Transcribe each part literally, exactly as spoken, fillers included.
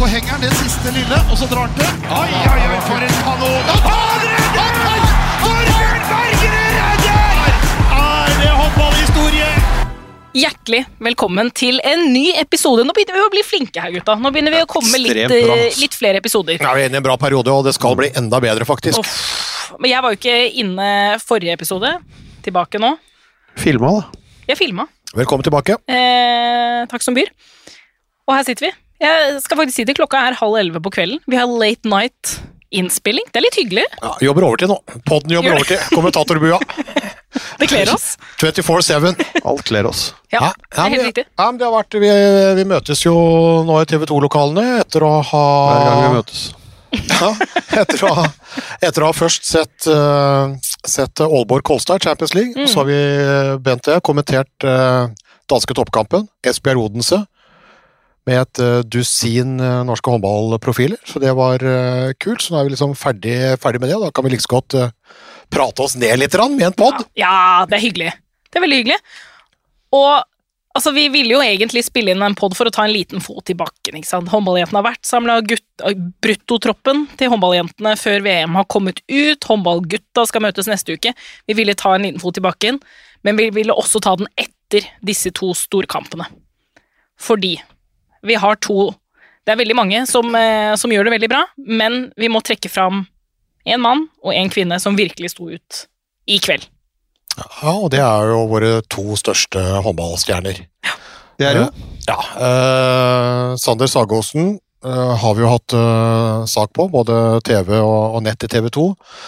så henger han det siste lille, og så drar han til. Oi, oi, oi, for en kanon! Og han redder! Torbjørn Bergerud redder! Er det håndballhistorie? Hjertelig velkommen til en ny episode. Nå begynner vi å bli flinke her, gutta. Nå begynner vi å komme med litt, litt flere episoder. Ja, vi er inne i en bra periode, og det skal bli enda bedre, faktisk. Uff. Men jeg var jo ikke inne forrige episode. Tilbake nå. Filma, da. Jeg filma. Velkommen tilbake. Eh, takk som byr. Og her sitter vi. Jeg skal faktisk si det, klokka er halv elleve på kvelden. Vi har late night innspilling. Det er litt hyggelig. Ja, jobber overtid nå. Podden jobber overtid. Kommentatorbua. Det kler oss. twenty-four seven. Alt kler oss. Ja, det er helt riktig. Ja, men det har vært, vi, vi møtes jo nå i T V to-lokalene etter å ha... Hver gang vi møtes. Ja, etter å ha, etter å ha først sett, uh, sett Aalborg Kolstad Champions League, mm. så har vi, Bent og jeg, kommentert uh, danske toppkampen, Esbjerg Odense, med et uh, dusin uh, norske håndballprofiler, så det var uh, kult, så nå er vi liksom ferdig, ferdig med det, da kan vi like så godt uh, prate oss ned litt med en podd. Ja, ja, det er hyggelig. Det er veldig hyggelig. Og altså, vi ville jo egentlig spille inn en podd for å ta en liten fot i bakken, ikke sant? Håndballjentene har vært samlet, bruttotroppen til håndballjentene før V M har kommet ut, håndballgutta skal møtes neste uke. Vi ville ta en liten fot i bakken, men vi ville også ta den etter disse to storkampene. Fordi vi har to, det er veldig mange som, som gjør det veldig bra, men vi må trekke fram en mann og en kvinne som virkelig sto ut i kveld. Ja, og det er jo våre to største håndballstjerner. Ja, det er det. Uh, ja, uh, Sander Sagåsen uh, har vi jo hatt uh, sak på, både T V og, og nett i T V to.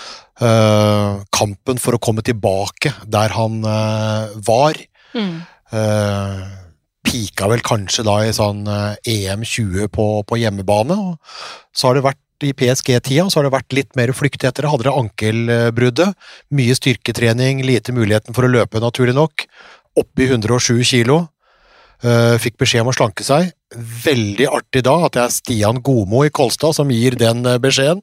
Uh, kampen for å komme tilbake der han uh, var. Mm. Uh, pika vel kanskje da i sånn uh, E M tjue på, på hjemmebane, og så har det vært i P S G-tida, så har det vært litt mer flykt etter det. Hadde det ankelbruddet, mye styrketrening, lite muligheten for å løpe naturlig nok, opp i hundre og sju kilo, uh, fikk beskjed om å slanke seg. Veldig artig da at det er Stian Gomo i Kolstad som gir den beskjeden.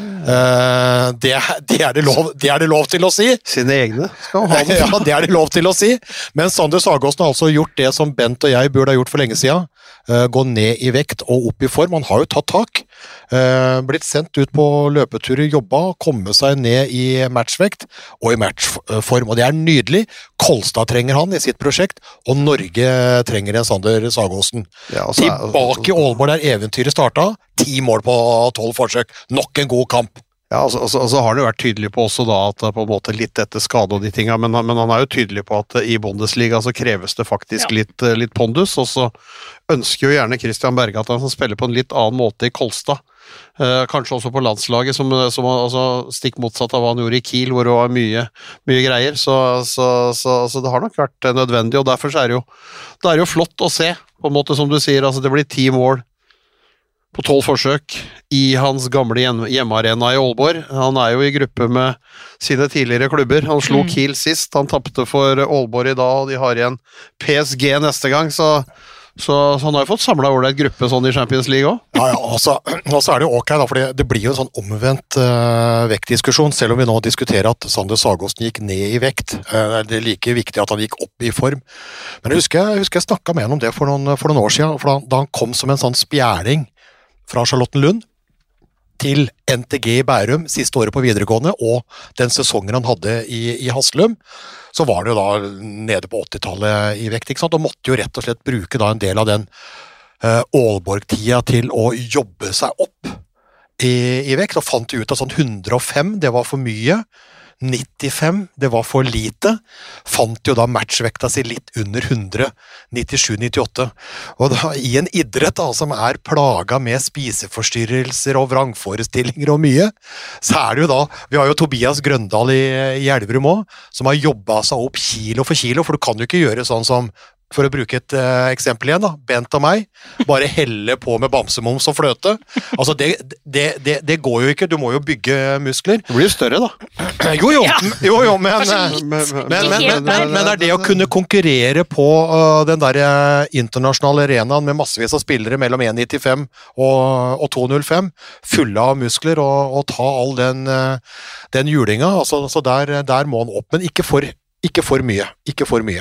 Uh, det, det, er det, lov, det er det lov til å si. Sine egne skal ha det. Ja, det er det lov til å si. Men Sander Sagåsen har altså gjort det som Bent og jeg burde ha gjort for lenge siden. Uh, gå ned i vekt og opp i form. Han har jo tatt tak. Uh, blitt sendt ut på løpeturer, jobba, komme seg ned i matchvekt og i matchform, og det er nydelig. Kolstad trenger han i sitt prosjekt, og Norge trenger en Sander Sagåsen. Ja, altså, tilbake i Aalborg der eventyret starta, ti mål på tolv forsøk, nok en god kamp. Ja, altså, altså, altså har det vært tydelig på også da at på en måte litt etter skade og de tinga, men, men han er jo tydelig på at i Bundesliga så kreves det faktisk ja. litt, litt pondus, og så ønsker jo gjerne Christian Berge at han skal spille på en litt annen måte i Kolstad. Eh, kanskje også på landslaget, som, som altså, stikk motsatt av hva han gjorde i Kiel, hvor det var mye, mye greier, så, så, så, så det har nok vært nødvendig, og derfor så er det jo, det er jo flott å se, på en måte som du sier, altså det blir ti mål på tolv forsøk i hans gamle hjemmearena i Aalborg. Han er jo i gruppe med sine tidligere klubber. Han slo mm. Kiel sist, han tappte for Aalborg i dag, og de har igjen P S G neste gang, så, så, så han har jo fått samlet ålreit gruppe sånn i Champions League også. Ja, ja, altså, og så er det jo ok da, for det blir jo en sånn omvendt uh, vektdiskusjon, selv om vi nå diskuterer at Sander Sagåsen gikk ned i vekt. Uh, det er like viktig at han gikk opp i form. Men jeg husker jeg, husker jeg snakket med han om det for noen, for noen år siden, for da, da han kom som en sånn spjæring fra Charlottenlund til N T G i Bærum siste året på videregående, og den sesongen han hadde i, i Haslum, så var det jo da nede på åttitallet i vekt, ikke sant? Og måtte jo rett og slett bruke da en del av den uh, Aalborg-tida til å jobbe seg opp i, i vekt, og fant ut at sånn hundre og fem, det var for mye, nittifem, det var for lite, fant jo da matchvekta si litt under hundre, nittisju nittiåtte, og da i en idrett da, som er plaga med spiseforstyrrelser og vrangforestillinger og mye, så er det jo da, vi har jo Tobias Grøndal i, i Elverum også, som har jobbet seg opp kilo for kilo, for du kan jo ikke gjøre sånn som, for å bruke et uh, eksempel igjen da, Bent og meg, bare helle på med bamsemums og fløte. Altså, det, det, det, det går jo ikke, du må jo bygge muskler. Det blir jo større da. Jo, jo, ja. jo, jo men, men, men, men, men, men det er det å kunne konkurrere på uh, den der uh, internasjonale arenaen med massevis av spillere mellom en nittifem og, og to null fem, fulle av muskler, og, og ta all den, uh, den julinga, altså, så der, der må han opp, men ikke for, ikke for mye, ikke for mye.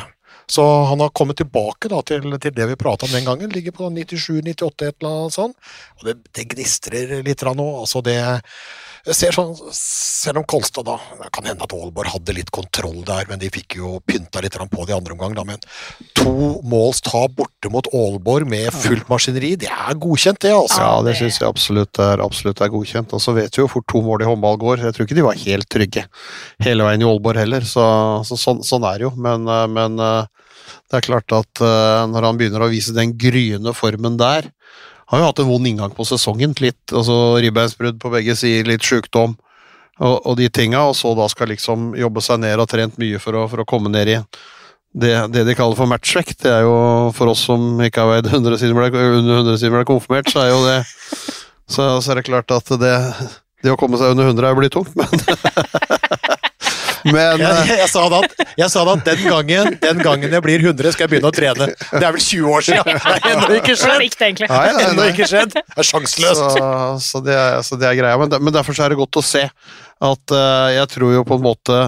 Så han har kommet tilbake da, til, til det vi pratet om den gangen, ligger på nittisju nittiåtte et eller annet sånt, og det, det gnistrer litt nå, altså det jeg ser sånn, selv om Kolstad da, det kan hende at Aalborg hadde litt kontroll der, men de fikk jo pynta litt på det i andre omgang da, men to målstap borte mot Aalborg med fullt maskineri, det er godkjent det altså. Ja, det synes jeg absolutt er, absolutt er godkjent, og så vet vi jo hvor to mål i håndball går, jeg tror ikke de var helt trygge hele veien i Aalborg heller, så, så sånn, sånn er det jo, men, men det er klart at når han begynner å vise den gryende formen der, har jo hatt en vond inngang på sesongen, litt altså ribbeinsbrudd på begge sider, litt sykdom og, og de tinga, og så da skal liksom jobbe seg ned og trent mye for å, for å komme ned i det, det de kaller for matchvekt. Det er jo for oss som ikke har veid hundre siden ble, under hundre siden ble konfirmert, så er jo det så, så er det klart at det, det å komme seg under hundre er jo blitt tungt, men Men, jeg, jeg, sa da, jeg sa da at den gangen, den gangen jeg blir hundre skal jeg begynne å trene. Det er vel tjue år siden. Det er ennå ikke skjedd. Det er ennå ikke skjedd. Det er sjanseløst. Så, så, det er, så det er greia. Men, men derfor er det godt å se at uh, jeg tror jo på en måte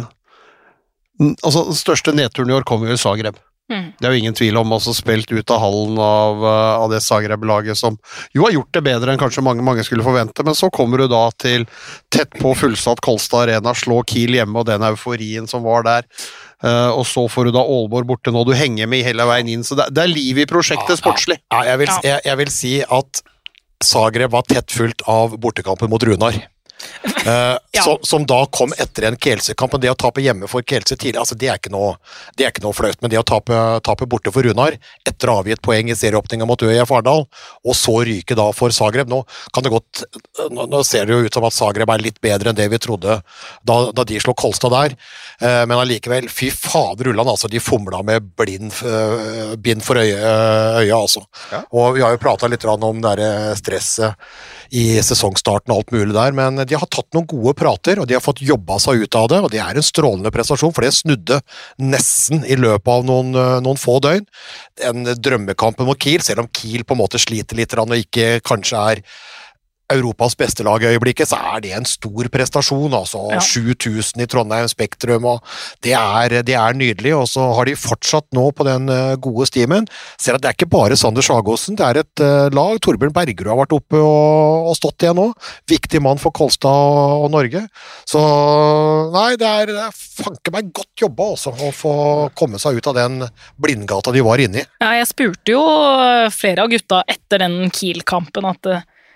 altså den største nedturen i år kommer jo i Zagreb. Mm. Det er jo ingen tvil om, også spilt ut av hallen av, av det Zagreb-laget som jo har gjort det bedre enn kanskje mange, mange skulle forvente, men så kommer du da til tett på fullsatt Kolstad Arena, slå Kiel hjemme og den euforien som var der, uh, og så får du da Aalborg borte nå, du henger med hele veien inn, så det, det er liv i prosjektet sportslig. Ja, ja, jeg, vil, jeg, jeg vil si at Zagreb var tett fullt av bortekampen mot Runar. Uh, ja. som, som da kom etter en Kielce-kamp, og det å tape hjemme for Kielce tidlig, altså det er ikke noe, det er ikke noe fløyt, men det å tape, tape borte for Runar, etter å ha avgitt poeng i serieåpningen mot Øya Fardal, og så ryke da for Zagreb, nå kan det godt, nå, nå ser det jo ut som at Zagreb er litt bedre enn det vi trodde da, da de slår Kolstad der, uh, men allikevel, fy fader Ulland, altså de fomla med blind, uh, bind for øye, øya altså, ja. Og vi har jo pratet litt om det der stresset i sesongstarten og alt mulig der, men de har tatt noen gode prater, og de har fått jobba seg ut av det, og det er en strålende prestasjon, for det snudde nesten i løpet av noen, noen få døgn. En drømmekamp mot Kiel, selv om Kiel på en måte sliter litt, og ikke kanskje er Europas beste lag i øyeblikket, så er det en stor prestasjon, altså ja. sju tusen i Trondheim Spektrum, og det er, det er nydelig, og så har de fortsatt nå på den gode stimen. Ser at det er ikke bare Sander Sagosen, det er et uh, lag, Torbjørn Bergerud har vært oppe og, og stått igjen nå, viktig mann for Kolstad og Norge, så nei, det er, det er fanke meg godt jobba også, å få komme seg ut av den blindgata de var inne i. Ja, jeg spurte jo flere av gutta etter den Kiel-kampen at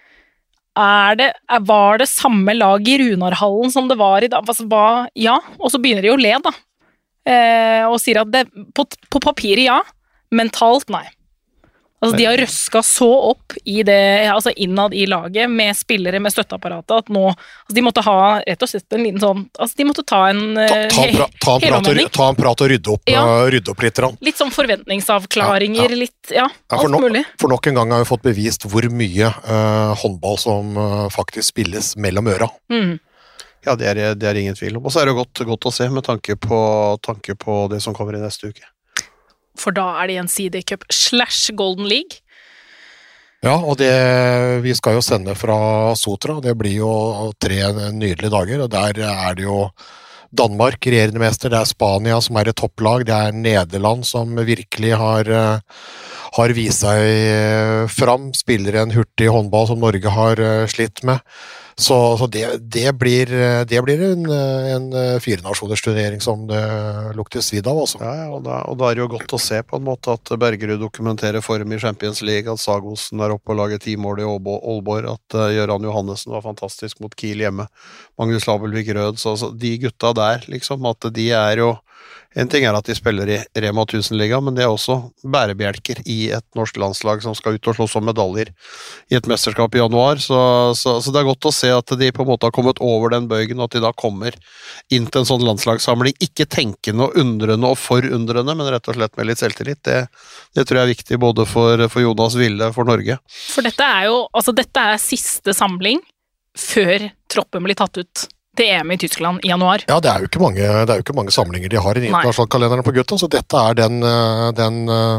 Er det, var det samme lag i Runarhallen som det var i dag? Altså, hva, ja, og så begynner de å le da, eh, og sier at det, på, på papiret ja, mentalt nei. Altså, de har røsket så opp i det, altså innad i laget, med spillere, med støtteapparatet, at nå, altså de måtte ha rett og slett en liten sånn, altså de måtte ta en ta, ta, pra, ta, en, prat og, ta en prat og rydde opp, ja. uh, rydde opp litt. Rann. Litt sånn forventningsavklaringer, ja, ja. litt, ja, ja alt no, mulig. For nok en gang har vi fått bevist hvor mye uh, håndball som uh, faktisk spilles mellom øra. Mm. Ja, det er, det er ingen tvil om. Og så er det godt, godt å se med tanke på, tanke på det som kommer i neste uke. For da er det Gjensidig Cup slash Golden League. Ja, og det, vi skal jo sende fra Sotra, det blir jo tre nydelige dager, og der er det jo Danmark, regjerende mester, det er Spania som er et topplag, det er Nederland som virkelig har, har vist seg fram, spiller en hurtig håndball som Norge har slitt med. Så, så det, det blir, det blir en, en firenasjoners turnering som det lukter svidd av også. Ja, ja, og, da, og da er det jo godt å se på en måte at Bergerud dokumenterer form i Champions League, at Sagosen er oppe og lager ti mål i Aalborg, at uh, Gøran Johannessen var fantastisk mot Kiel hjemme, Magnus Labelvik Rød, så, så de gutta der, liksom, at de er jo en ting er at de spiller i Rema tusen-liga, men det er også bærebjelker i et norsk landslag som skal ut og slåss om medaljer i et mesterskap i januar, så, så, så det er godt å se at de på en måte har kommet over den bøygen, og at de da kommer inn til en sånn landslagssamling, ikke tenkende og undrende og forundrende, men rett og slett med litt selvtillit. Det, det tror jeg er viktig både for, for Jonas Ville, for Norge. For dette er jo, altså dette er siste samling før troppen blir tatt ut til E M i Tyskland i januar. Ja, det er jo ikke mange, det er jo ikke mange samlinger de har i internasjonale kalenderen på gutta, så dette er den, den,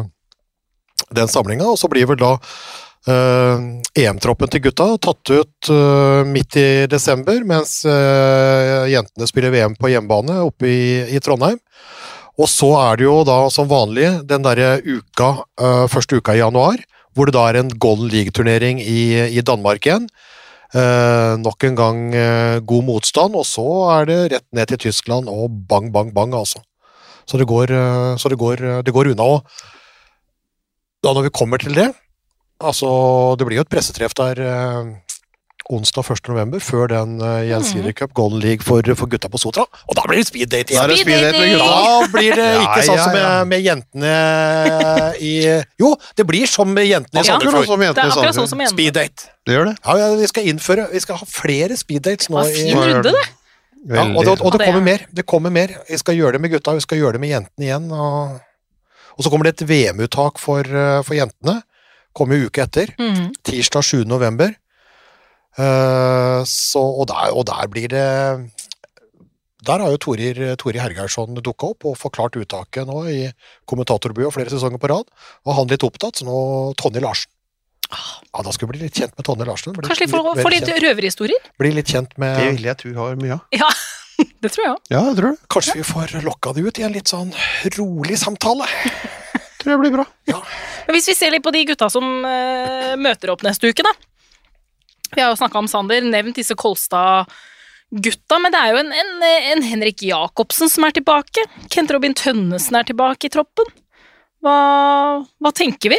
den samlingen, og så blir vel da uh, E M-troppen til gutta tatt ut uh, midt i desember, mens uh, jentene spiller V M på hjemmebane oppe i, i Trondheim. Og så er det jo da som vanlig den der uka, uh, første uka i januar, hvor det da er en Golden League-turnering i, i Danmark igjen. Uh, nok en gang uh, god motstand, og så er det rett ned til Tyskland, og bang, bang, bang, altså. Så det går, uh, så det går, uh, det går unna, og da når vi kommer til det, altså det blir jo et pressetreff der uh, onsdag første november, før den uh, Gjensidige Cup Golden League for, for gutta på Sotra, og da blir det speed date igjen. Da er det speed date med gutta. Da blir det ikke Ja, sånn ja, som ja. med, med jentene i... Jo, det blir som med jentene i Ja. Akkurat Sandefjord. som Det jentene er i akkurat sånn Sandefjord. som igjen. Speed date. Det gjør det. Ja, ja, vi skal innføre, vi skal ha flere speed dates nå. Det var I, fin runde, det. ja, og det, og det Ja, det kommer er- mer. Det kommer mer. Vi skal gjøre det med gutta, vi skal gjøre det med jentene igjen. Og, og så kommer det et V M-uttak for, uh, for jentene. Kommer jo uke etter. Mhm. Tirsdag sjuende november. Uh, så, og, der, og der blir det Der har jo Torir, Torir Hergeirsson dukket opp og forklart uttaket nå i kommentatorbua flere sesonger på rad. Og han litt opptatt, så nå Tonje Larsen. Ja, da skal vi bli litt kjent med Tonje Larsen. Bli Kanskje de får, litt, får mer litt kjent, røverhistorier? bli litt kjent med Det vil jeg tro har mye av. Ja, det tror jeg også. Ja, jeg tror det. Kanskje vi får lokka det ut i en litt sånn rolig samtale. Tror jeg blir bra. Men hvis vi ser litt på de gutta som eh, møter opp neste uke, da. Vi har jo snakket om Sander, nevnt disse Kolstad-gutta, men det er jo en, en, en Henrik Jakobsen som er tilbake. Kent Robin Tønnesen er tilbake i troppen. Hva, hva tenker vi?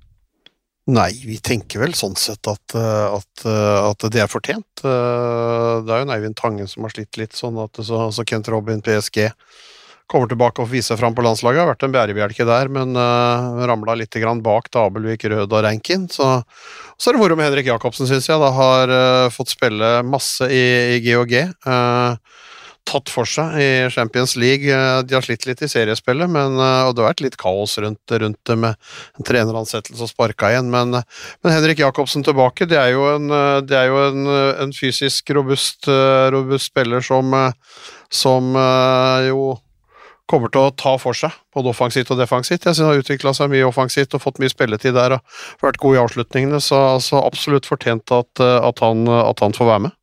Nei, vi tenker vel sånn sett at, eh, at, eh, at det er fortjent. Eh, Det er jo en Eivind Tangen som har slitt litt, sånn at så, så Kent Robin, P S G, kommer tilbake og viser fram på landslaget. Har vært en bærebjelke der, men uh, ramla litt grann bak da Abelvik, Rød og Reinkin. Så, så er det moro med Henrik Jakobsen, synes jeg. Da har uh, fått spille masse i, i G og G. Uh, tatt for seg i Champions League. Uh, de har slitt litt i seriespillet, men, uh, og det har vært litt kaos rundt, rundt det med en treneransettelse og sparka igjen. Men, uh, men Henrik Jakobsen tilbake, det er jo en, uh, det er jo en, uh, en fysisk robust, uh, robust spiller som, uh, som uh, jo kommer til å ta for seg, både offensivt og defensivt. Jeg synes han har utviklet seg mye offensivt og fått mye spilletid der, og vært god i avslutningene, så, så absolutt fortjent at, at, han, at han får være med.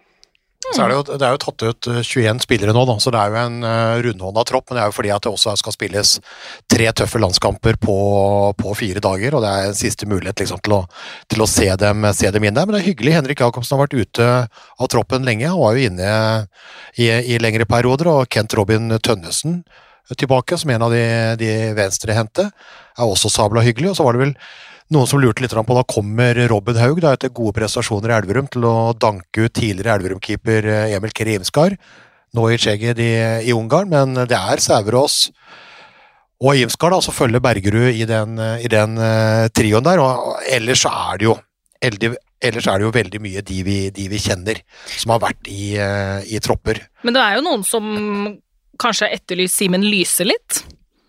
Så er det, jo, det er jo tatt ut tjueen spillere nå, da, så det er jo en uh, rundhånda tropp, men det er jo fordi at det også skal spilles tre tøffe landskamper på, på fire dager, og det er en siste mulighet liksom, til, å, til å se dem, se dem inn der. Men det er hyggelig. Henrik Jakobsen har vært ute av troppen lenge, han var jo inne i, i lengre perioder, og Kent Robin Tønnesen tilbake, som en av de, de venstrehendte, er også sabla hyggelig. Og så var det vel noen som lurte litt på, da kommer Robin Haug, da, etter gode prestasjoner i Elverum, til å danke ut tidligere Elverum-keeper Emil Kerimskar, nå i Czeged i, i Ungarn, men det er Sæverås og Imskar da, som følger Bergerud i den, i den uh, trioen der, og ellers så er det jo eldig, ellers er det jo veldig mye de vi, de vi kjenner, som har vært i, uh, i tropper. Men det er jo noen som kanskje etterlyser Simen Lyse litt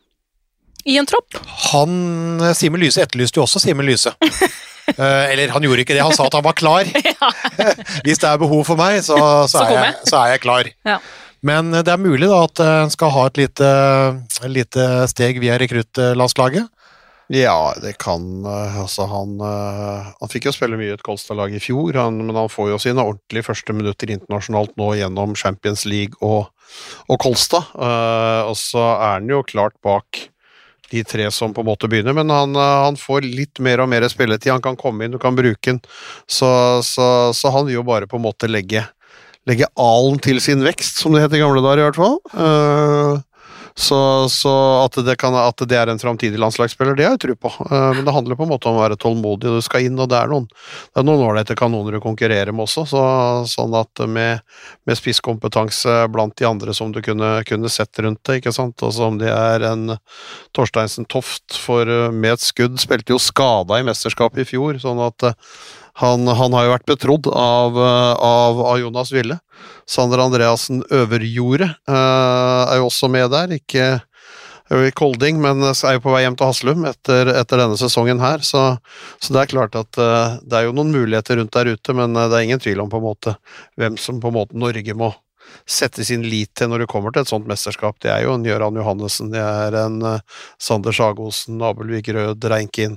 i en tropp. Han, Simen Lyse etterlyste jo også Simen Lyse. uh, eller han gjorde ikke det, han sa at han var klar. Hvis det er behov for meg, så, så, Så er, kom jeg, så er jeg klar. Ja. Men det er mulig da at han skal ha et lite, et lite steg via rekruttlandslaget. Ja, det kan uh, altså han, uh, han fikk jo spille mye i et Kolstad-lag i fjor, han, men han får jo sine ordentlige første minutter internasjonalt nå gjennom Champions League og, og Kolstad, uh, og så er han jo klart bak de tre som på en måte begynner, men han, uh, han får litt mer og mer spilletid, han kan komme inn, du kan bruke den, så, så, så han vil jo bare på en måte legge, legge alen til sin vekst, som det heter i gamle dager i hvert fall. Uh, Så, så at, det kan, at det er en framtidig landslagsspiller, det har jeg tro på. Uh, men det handler på en måte om å være tålmodig, du skal inn, og det er noen det er noen ålreite kanoner å konkurrere med også, så, sånn at med, med spisskompetanse blant de andre som du kunne, kunne sett rundt det, ikke sant, og som det er en Torsteinsen Toft for, med et skudd, spilte jo skada i mesterskapet i fjor, sånn at uh, Han, han har jo vært betrodd av, av, av Jonas Ville. Sander Andreassen Øverjordet uh, er jo også med der, ikke i Kolding, men er jo på vei hjem til Haslum etter, etter denne sesongen her, så, så det er klart at uh, det er jo noen muligheter rundt der ute, men uh, det er ingen tvil om på en måte hvem som på en måte Norge må sette sin lit til når det kommer til et sånt mesterskap. Det er jo en Gøran Johannessen, det er en uh, Sander Sagosen, Abelvik Rød, Reinkin,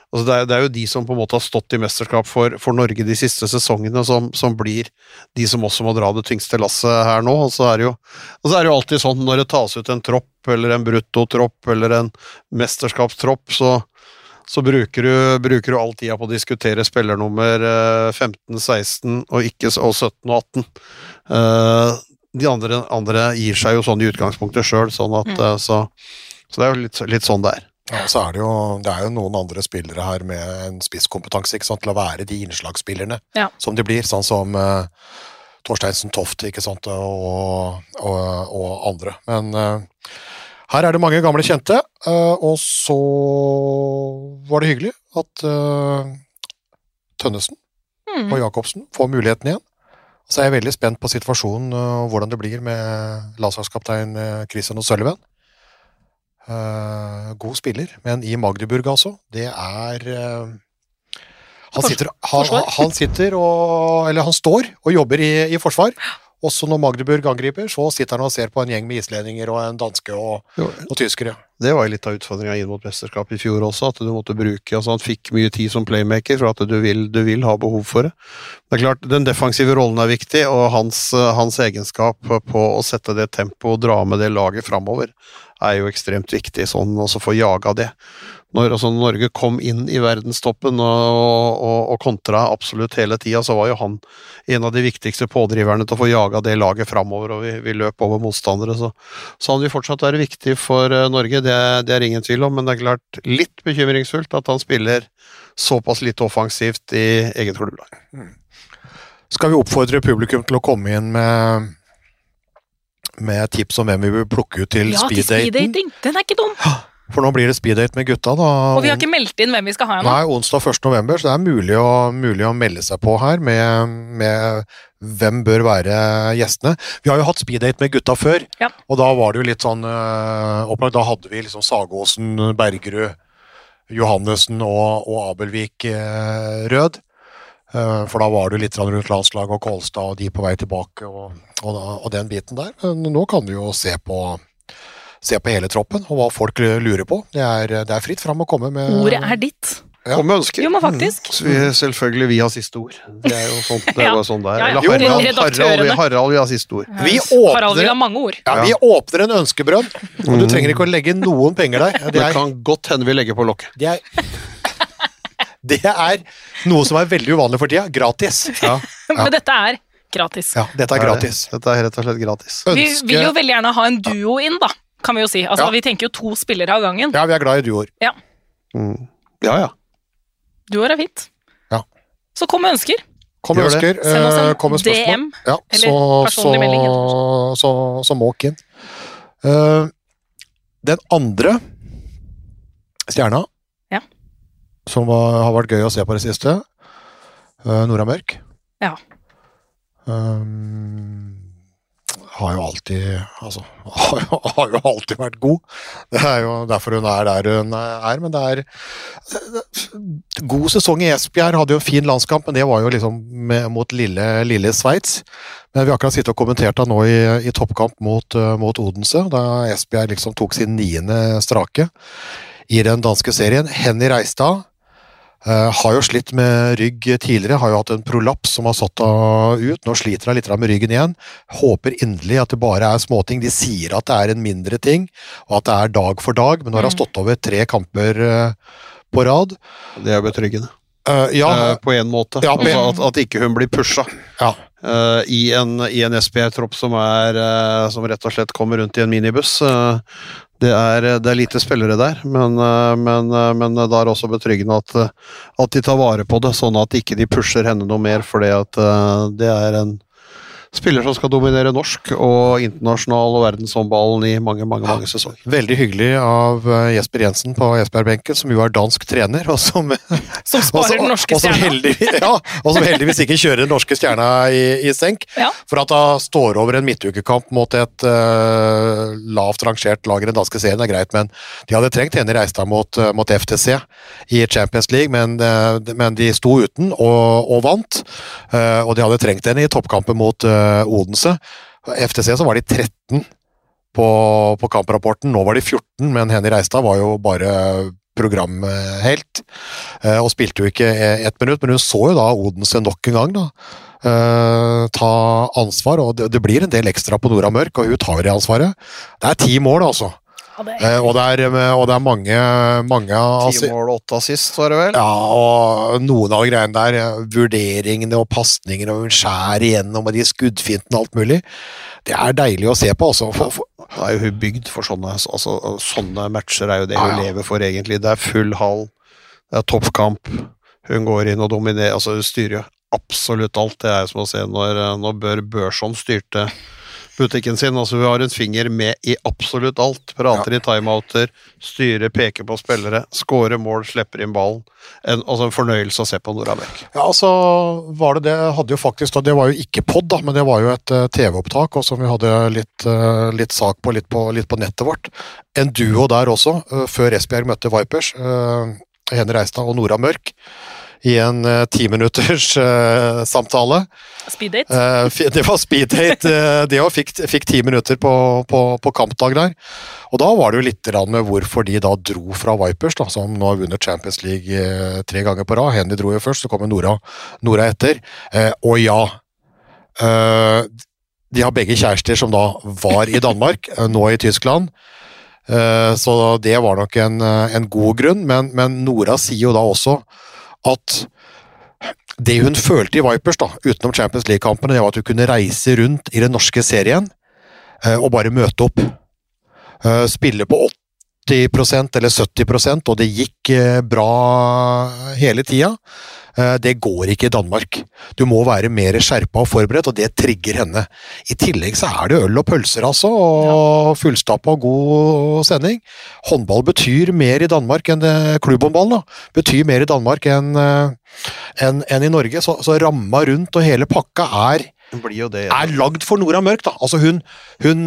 altså det, er, det er jo de som på en måte har stått i mesterskap for, for Norge de siste sesongene, som, som blir de som også må dra det tyngste lasset her nå, og så er det jo, og så er det jo alltid sånn, når det tas ut en tropp, eller en bruttotropp, eller en mesterskapstropp, så så bruker du, bruker du all tida på å diskutere spillernummer femten, seksten og, ikke, og sytten og atten. Uh, de andre, andre gir seg jo sånn i utgangspunktet selv, sånn at, mm. uh, så, så det er jo litt, litt sånn det er. Ja, så er det, jo, det er jo noen andre spillere her med en spisskompetanse, ikke sant, til å være de innslagsspillerne ja. Som de blir, sånn som uh, Torsteinsen Toft, ikke sant, og, og, og andre. Men uh, her er det mange gamle kjente, og så var det hyggelig at uh, Tønnesen mm. og Jakobsen får muligheten igjen. Så er jeg veldig spent på situasjonen og hvordan det blir med landslagskaptein Christian O'Sullivan. Uh, god spiller, men i Magdeburg altså, det er... Uh, han sitter, han, han sitter og, eller han står og jobber i, i forsvar. Også når Magdeburg angriper, så sitter han og ser på en gjeng med islendinger og en danske og, og tyskere. Det var jo litt av utfordringen inn mot mesterskapet i fjor også, at du måtte bruke, altså han fikk mye tid som playmaker, for at du vil, du vil ha behov for det. Det er klart, den defensive rollen er viktig, og hans, hans egenskap på å sette det tempo og dra med det laget fremover, er jo ekstremt viktig, sånn også få jaga det. Når altså, Norge kom inn i verdenstoppen og, og, og kontra absolutt hele tiden, så var jo han en av de viktigste pådriverne til å få jaga det laget fremover, og vi, vi løp over motstandere, så, så han vil fortsatt være viktig for uh, Norge, det, det er ingen tvil om, men det er klart litt bekymringsfullt at han spiller såpass litt offensivt i eget klubblag. Mm. Skal vi oppfordre publikum til å komme inn med med tips om hvem vi vil plukke ut til ja, speeddating? Ja, til speeddating, den er ikke dum! For nå blir det speeddate med gutta da. Og vi har ikke meldt inn hvem vi skal ha ennå. Nei, onsdag første november, så det er mulig å, mulig å melde seg på her med, med hvem bør være gjestene. Vi har jo hatt speeddate med gutta før, ja. Og da var det jo litt sånn øh, opplagt, da hadde vi liksom Sagåsen, Bergerud, Johannesen og, og Abelvik øh, Rød. Uh, for da var det litt rundt landslag og Kolstad og de på vei tilbake og, og, og den biten der. Men nå kan du jo se på se på hele troppen, og hva folk lurer på. Det er, det er fritt frem å komme med... Ordet er ditt. Ja. Kom med ønsker. Jo, men faktisk. Mm. Så vi, selvfølgelig vi har siste ord. Det er jo sånt, det er ja. jo sånn der. Ja, ja. Eller Harald, Harald, Harald, Harald, vi har siste ord. Vi åpner, Harald vil ha mange ord. Ja, vi åpner en ønskebrønn, og du trenger ikke å legge noen penger der. Det, er, det kan godt hende vi legger på lokk. Det er... Det er noe som er veldig uvanlig for tida, gratis. Ja. Ja. Men dette er gratis. Ja, dette er gratis. Dette er rett og slett gratis. Vi vil jo veldig gjerne ha en duo inn, da, kan vi jo si. Altså, ja. Vi tenker jo to spillere av gangen. Ja, vi er glad i duoer. Ja, mm. ja. ja. Duoer er fint. Ja. Så kom med ønsker. Kom med ønsker. Send oss en kom med D M, ja, eller så, personlig melding. Så, så, så måk inn. Uh, den andre stjerna, som var, har vært gøy å se på det siste. Uh, Nora Mørk. Ja. Um, har jo alltid altså, har jo, har jo alltid vært god. Det er jo derfor hun er der hun er, men det er det, det, god sesong i Esbjerg, hadde jo fin landskamp, men det var jo liksom med, mot lille, lille Sveits. Men vi har akkurat sittet og kommentert da nå i, i toppkamp mot, uh, mot Odense, da Esbjerg liksom tok sin niende strake i den danske serien. Henny Reistad Uh, har jo slitt med rygg tidligere, har jo hatt en prolaps som har satt henne ut, nå sliter hun litt med ryggen igjen, håper inderlig at det bare er småting, de sier at det er en mindre ting, og at det er dag for dag, men nå har hun stått over tre kamper uh, på rad. Det er betryggende. Uh, ja, uh, på en måte, ja, altså at, at ikke hun blir pusha. Ja. Uh, i en, i en S B R-tropp som er uh, som rett og slett kommer rundt i en minibuss. Uh, det, er, det er lite spillere der, men, uh, men, uh, men det er også betryggende at, uh, at de tar vare på det, sånn at ikke de pusher henne noe mer, fordi at uh, det er en spiller som skal dominere norsk og internasjonal og verdenshåndballen i mange, mange, mange sesonger. Veldig hyggelig av Jesper Jensen på Esbjerg-benken, som jo er dansk trener, og som, som sparer den norske stjerna. Ja, og som heldigvis ikke kjører den norske stjerna i, i senk, ja. For at da står over en midtukekamp mot et uh, lavt rangert lag i den danske serien, er greit, men de hadde trengt henne Reistad mot, uh, mot F T C i Champions League, men, uh, men de sto uten og, og vant, uh, og de hadde trengt henne i toppkampen mot uh, Odense. F T C så var de tretten på, på kamprapporten, nå var de fjorten, men Henny Reistad var jo bare programhelt, og spilte jo ikke ett minutt, men hun så jo da Odense nok en gang da, ta ansvar, og det, det blir en del ekstra på Nora Mørk, og hun tar det ansvaret. Det er ti mål altså. Ja, det er... Og, det er, og det er mange, mange ti mål, åtte assist, var det vel? Ja, og noen av greiene der, vurderingene og passningene, og hun skjærer igjennom med de skuddfintene og alt mulig. Det er deilig å se på også. For, for... Da er jo hun bygd for sånne, altså, sånne matcher er jo det hun ja, ja. lever for egentlig. Det er full hall, det er toppkamp, hun går inn og dominerer, altså hun styrer absolutt alt. Det er som å se når, når Bør Børson styrte butikken sin, altså vi har en finger med i absolutt alt, prater ja. i timeouter, styrer, peker på spillere, skårer mål, slipper inn ballen, en, altså en fornøyelse å se på Nora Mørk. Ja, altså var det det, hadde jo faktisk, det var jo ikke podd da, men det var jo et uh, T V-opptak, og som vi hadde litt, uh, litt sak på litt, på, litt på nettet vårt. En duo der også, uh, før Esbjerg møtte Vipers, uh, Henny Reistad og Nora Mørk, i en uh, ti minutters uh, samtale. Speeddate? Uh, det var speeddate, uh, det var fikk, fikk ti minutter på, på, på kampdag der. Og da var det jo litt med hvorfor de da dro fra Vipers, da, som nå har vunnet Champions League uh, tre ganger på rad. Henny dro jo først, så kommer Nora, Nora etter. Uh, og ja, uh, de har begge kjærester som da var i Danmark, uh, nå i Tyskland. Uh, så det var nok en, en god grunn, men, men Nora sier jo da også at det hun følte i Vipers da, utenom Champions League-kampene, det var at hun kunne reise rundt i den norske serien uh, og bare møte opp. Uh, spille på åtti prosent eller sytti prosent, og det gikk uh, bra hele tida. Uh, det går ikke i Danmark. Du må være mer skjerpa og forberedt, og det trigger henne. I tillegg så er det øl og pølser altså, og fullstappa og god sending. Håndball betyr mer i Danmark enn klubbhåndball da. Betyr mer i Danmark enn uh, enn en i Norge, så, så ramma rundt og hele pakka er blir jo det, ja. er lagd for Nora Mørk da. Altså hun, hun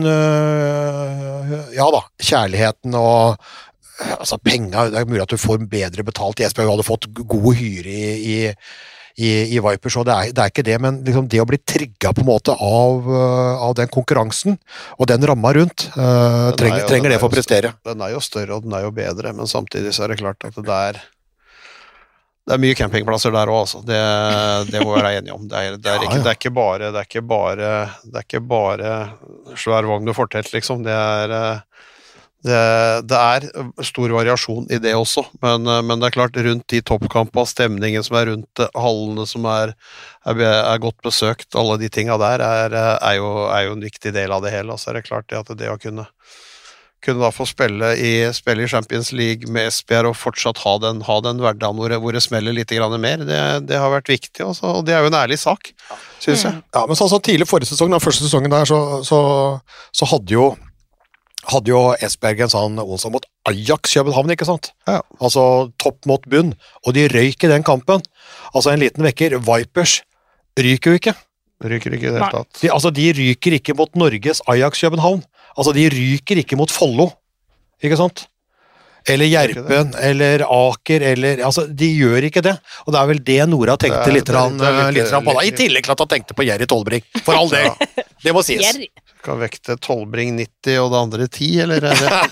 øh, ja da, kjærligheten og altså penger, det er mulig at du får bedre betalt i Esbjerg, du hadde fått god hyre i, i, i, i Vipers, og det er, det er ikke det, men liksom det å bli trigget på en måte av, av den konkurransen, og den ramma rundt, øh, trenger, jo, trenger det for å prestere. Den er jo større, og den er jo bedre, men samtidig så er det klart at det er Det er mye campingplasser der også, altså. Det, det må jeg være enig om. Det er, det, er ikke, det er ikke bare, det er ikke bare, det er ikke bare svær vogn og fortelt, liksom. Det er, det, det er stor variasjon i det også, men, men det er klart, rundt de toppkampene, stemningen som er rundt hallene som er, er, er godt besøkt, alle de tingene der er, er, jo, er jo en viktig del av det hele, og så er det klart det at det å kunne kunne da få spille i, spille i Champions League med Esbjerg og fortsatt ha den, ha den hverdagen hvor, hvor det smeller litt grann mer, det, det har vært viktig, også, og det er jo en ærlig sak, synes jeg. Ja, men sånn så tidlig forrige sesong, den første sesongen der, så, så, så hadde jo hadde jo Esbjerg en sånn onsdag mot Ajax København, ikke sant? Ja. Altså topp mot bunn, og de røyk i den kampen. Altså en liten vekker, Vipers ryker jo ikke. Ryker ikke i det hele tatt. De, altså de ryker ikke mot Norges Ajax København. Altså, de ryker ikke mot Follo, ikke sant? Eller Gjerpen, eller Aker, eller... Altså, de gjør ikke det. Og det er vel det Nora tenkte det er, litt, rann, det er litt, litt rann på da. I tillegg til at han tenkte på Jerry Tolbring. For all det. Ja. Det må sies. Jerry. Kan vekte Tolbring nitti og det andre ti, eller er det?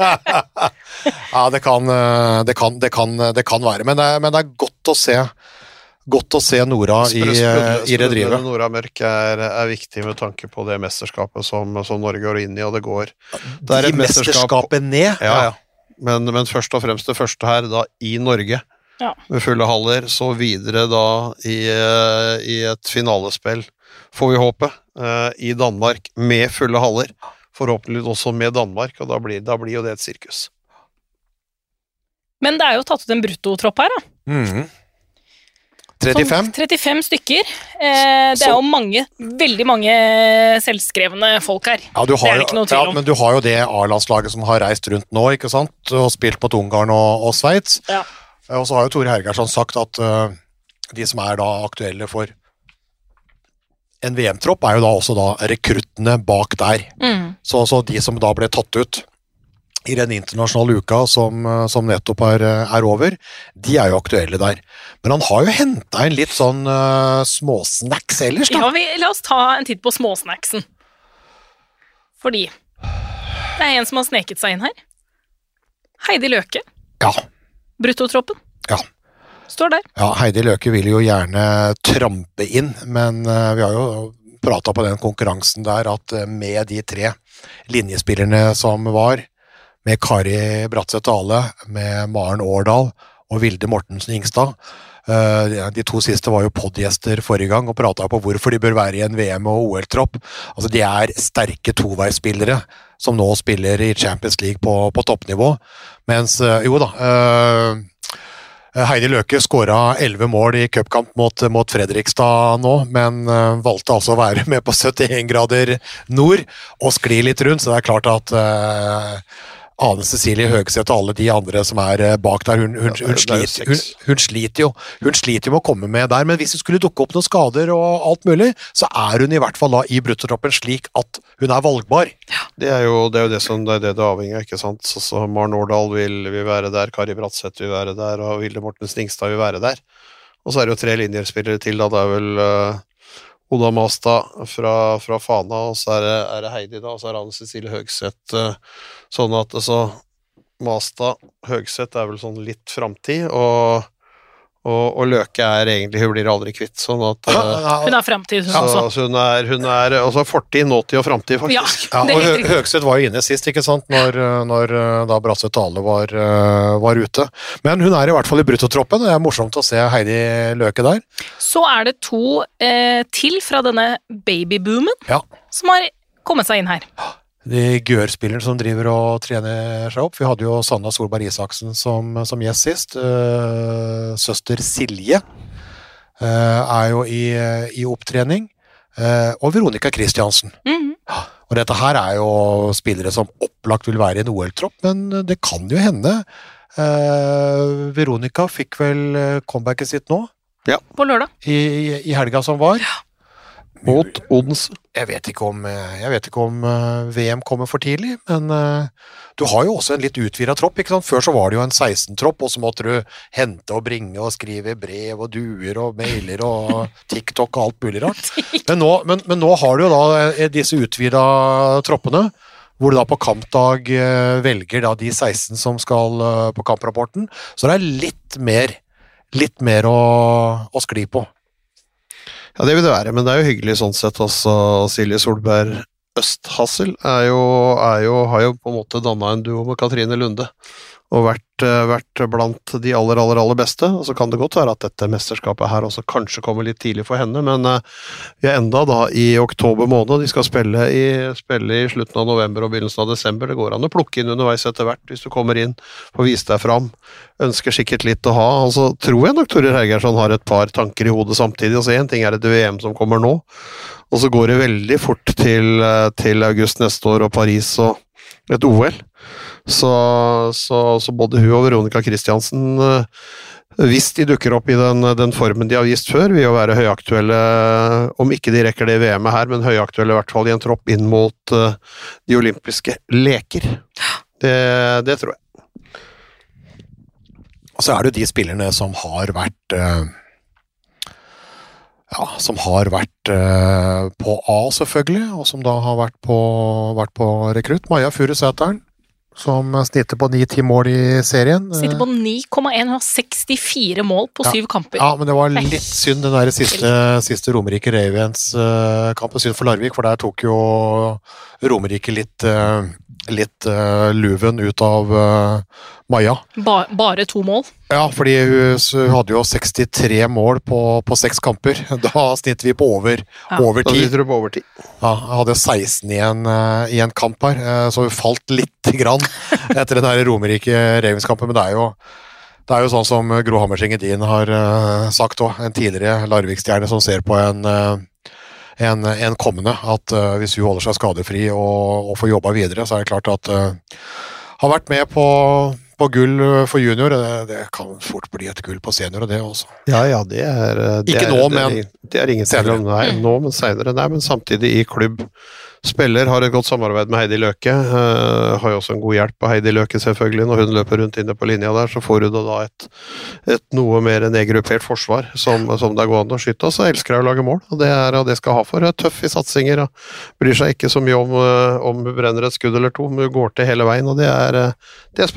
Ja, det kan, det, kan, det, kan, det kan være. Men det, er, men det er godt å se... Godt å se Nora i, i redrivet. Nora Mørk er, er viktig med tanke på det mesterskapet som, som Norge går inn i, og det går. Det er et mesterskapet ned? Ja, ja. Men, men først og fremst det første her, da i Norge, ja. Med fulle haller, så videre da i, i et finalespill, får vi håpe, i Danmark med fulle haller, forhåpentlig også med Danmark, og da blir, da blir jo det et sirkus. Men det er jo tatt ut en bruttotropp her, da. Mhm. trettifem? Sånn trettifem stykker. Eh, det er jo mange, veldig mange selvskrevne folk her. Ja, du har, det er det ikke noe tvil om. Ja, men du har jo det A-landslaget som har reist rundt nå, ikke sant? Og spilt mot Ungarn og, og Sveits. Ja. Og så har jo Tore Hergersson sagt at uh, de som er da aktuelle for en V M-tropp er jo da også da rekruttene bak der. Mm. Så, så de som da ble tatt ut i den internasjonale uka som, som nettopp er, er over, de er jo aktuelle der. Men han har jo hentet en litt sånn uh, småsnacks ellers, da. Ja, vi, la oss ta en titt på småsnacksen. Fordi det er en som har sneket seg inn her. Heidi Løke. Ja. bruttotroppen. Ja. Står der. Ja, Heidi Løke vil jo gjerne trampe inn, men uh, vi har jo pratet på den konkurransen der at uh, med de tre linjespillerne som var, med Kari Bratseth Dale, med Maren Årdal og Vilde Mortensen Ingstad, uh, de to siste var jo podgjester forrige gang og pratet på hvorfor de bør være i en V M- og O L-tropp. Altså de er sterke toveispillere som nå spiller i Champions League på, på toppnivå, mens uh, jo da... Uh, Heidi Løke skåret elleve mål i cupkamp mot, mot Fredrikstad nå, men uh, valgte altså å være med på syttien grader nord og skli litt rundt, så det er klart at uh, Ane Cecilie Høgseth og alle de andre som er uh, bak der, hun, hun, hun, hun, sliter, hun, hun, sliter jo, hun sliter jo med å komme med der, men hvis det skulle dukke opp noen skader og alt mulig, så er hun i hvert fall da i bruttotroppen slik at hun er valgbar. Det er jo det, er jo det som det er det det avhenger av, ikke sant? Så, så Maren Årdal vil, vil være der, Kari Bratseth vil være der, og Vilde Mortensen Ingstad vil være der. Og så er det jo tre linjerspillere til, da. Det er vel uh, Oda Masta fra, fra Fana, og så er det, er det Heidi, da, og så er det Anne Cecilie Høgseth. Uh, sånn at altså, Masta, Høgseth er vel sånn litt framtid, og Og, og Løke er egentlig, hun blir aldri kvitt, sånn at... Uh, hun er fremtid, hun så, også. Så hun er, hun er altså fortid, nåtid og fremtid, faktisk. Ja, det er helt riktig. Ja, og Høgseth var jo inne sist, ikke sant, når, når da Bratseth Dale var, var ute. Men hun er i hvert fall i bruttotroppen, og det er morsomt å se Heidi Løke der. Så er det to eh, til fra denne babyboomen Ja. som har kommet seg inn her. De Gør-spillerne som driver og trener seg opp. Vi hadde jo Sanna Solberg Isaksen som, som gjest sist. Uh, søster Silje uh, er jo i, i opptrening. Uh, og Veronica Kristiansen. Mm-hmm. Og dette her er jo spillere som opplagt vil være i en O L-tropp, men det kan jo hende. Uh, Veronica fikk vel comebacket sitt nå. Ja. På lørdag. I, i helga som var. Ja. Mot Odense. Jeg vet ikke om, jeg vet ikke om uh, V M kommer for tidlig, men uh, du har jo også en litt utvidet tropp, ikke sant? Før så var det jo en seksten-tropp, og så måtte du hente og bringe og skrive brev og duer og mailer og TikTok og alt mulig rart. Men nå, men, men nå har du jo da disse utvidet troppene, hvor du da på kampdag uh, velger da de seksten som skal uh, på kamprapporten, så det er litt mer, litt mer å, å skli på. Ja, det vil det være, men det er jo hyggelig sånn sett også. Silje Solberg Østhassel er jo, er jo, har jo på en måte dannet en duo med Katrine Lunde, og vært, vært blant de aller, aller, aller beste, og så kan det godt være at dette mesterskapet her også kanskje kommer litt tidlig for henne, men uh, vi er enda da i oktober måned, de skal spille i, spille i slutten av november og begynnelsen av desember, det går an å plukke inn underveis etter hvert, hvis du kommer inn og viser deg fram, ønsker sikkert litt å ha, altså tror jeg nok Torir Hergersson har et par tanker i hodet samtidig, altså en ting er et V M som kommer nå, og så går det veldig fort til, til august neste år og Paris og et O L, så, så, så både hun og Veronica Kristiansen, hvis de dukker opp i den, den formen de har vist før, vil jo være høyaktuelle, om ikke de rekker det V M-et her, men høyaktuelle i hvert fall i en tropp inn mot uh, de olympiske leker. Det, det tror jeg. Og så er det de spillerne som har vært uh, ja, som har vært uh, på A selvfølgelig, og som da har vært på, vært på rekrutt. Maja Furusæteren, som snitter på ni ti mål i serien. Snitter på ni komma en, hun har sekstifire mål på ja. syv kamper. Ja, men det var litt synd den der siste, siste Romerike Ravens-kampen, uh, synd for Larvik, for der tok jo Romerike litt, uh, litt uh, luven ut av uh, Maja. Ba, bare to mål? Ja, fordi hun, hun hadde jo sekstitre mål på, på seks kamper. Da snitter vi på over, ja. over ti. Da snitter du på over ti. Ja, jeg hadde seksten i en, uh, i en kamp her, uh, så hun falt litt grann etter den her Romerike Ravens-kampen, men det er jo det er jo sånn som Gro Hammerseng Edin har uh, sagt også, en tidligere Larvik-stjerne som ser på en, uh, en, en kommende, at uh, hvis hun holder seg skadefri og, og får jobba videre, så er det klart at uh, har vært med på, på gull for junior, det, det kan fort bli et gull på senior og det også. Ja, ja, det er... Det Ikke er, nå, det men er, det er ingen tvil om, nei, nå, men senere, nei, men samtidig i klubb. Spiller har et godt samarbeid med Heidi Løke, uh, har jo også en god hjelp av Heidi Løke selvfølgelig, når hun løper rundt inne på linja der, så får hun da et, et noe mer nedgruppert forsvar som, som det går an å skytte, og så elsker jeg å lage mål, og det er og det skal ha for, hun er tøff i satsinger, og bryr seg ikke så mye om, om hun brenner et skudd eller to, men hun går til hele veien, og det er, det er spennende og morsomt.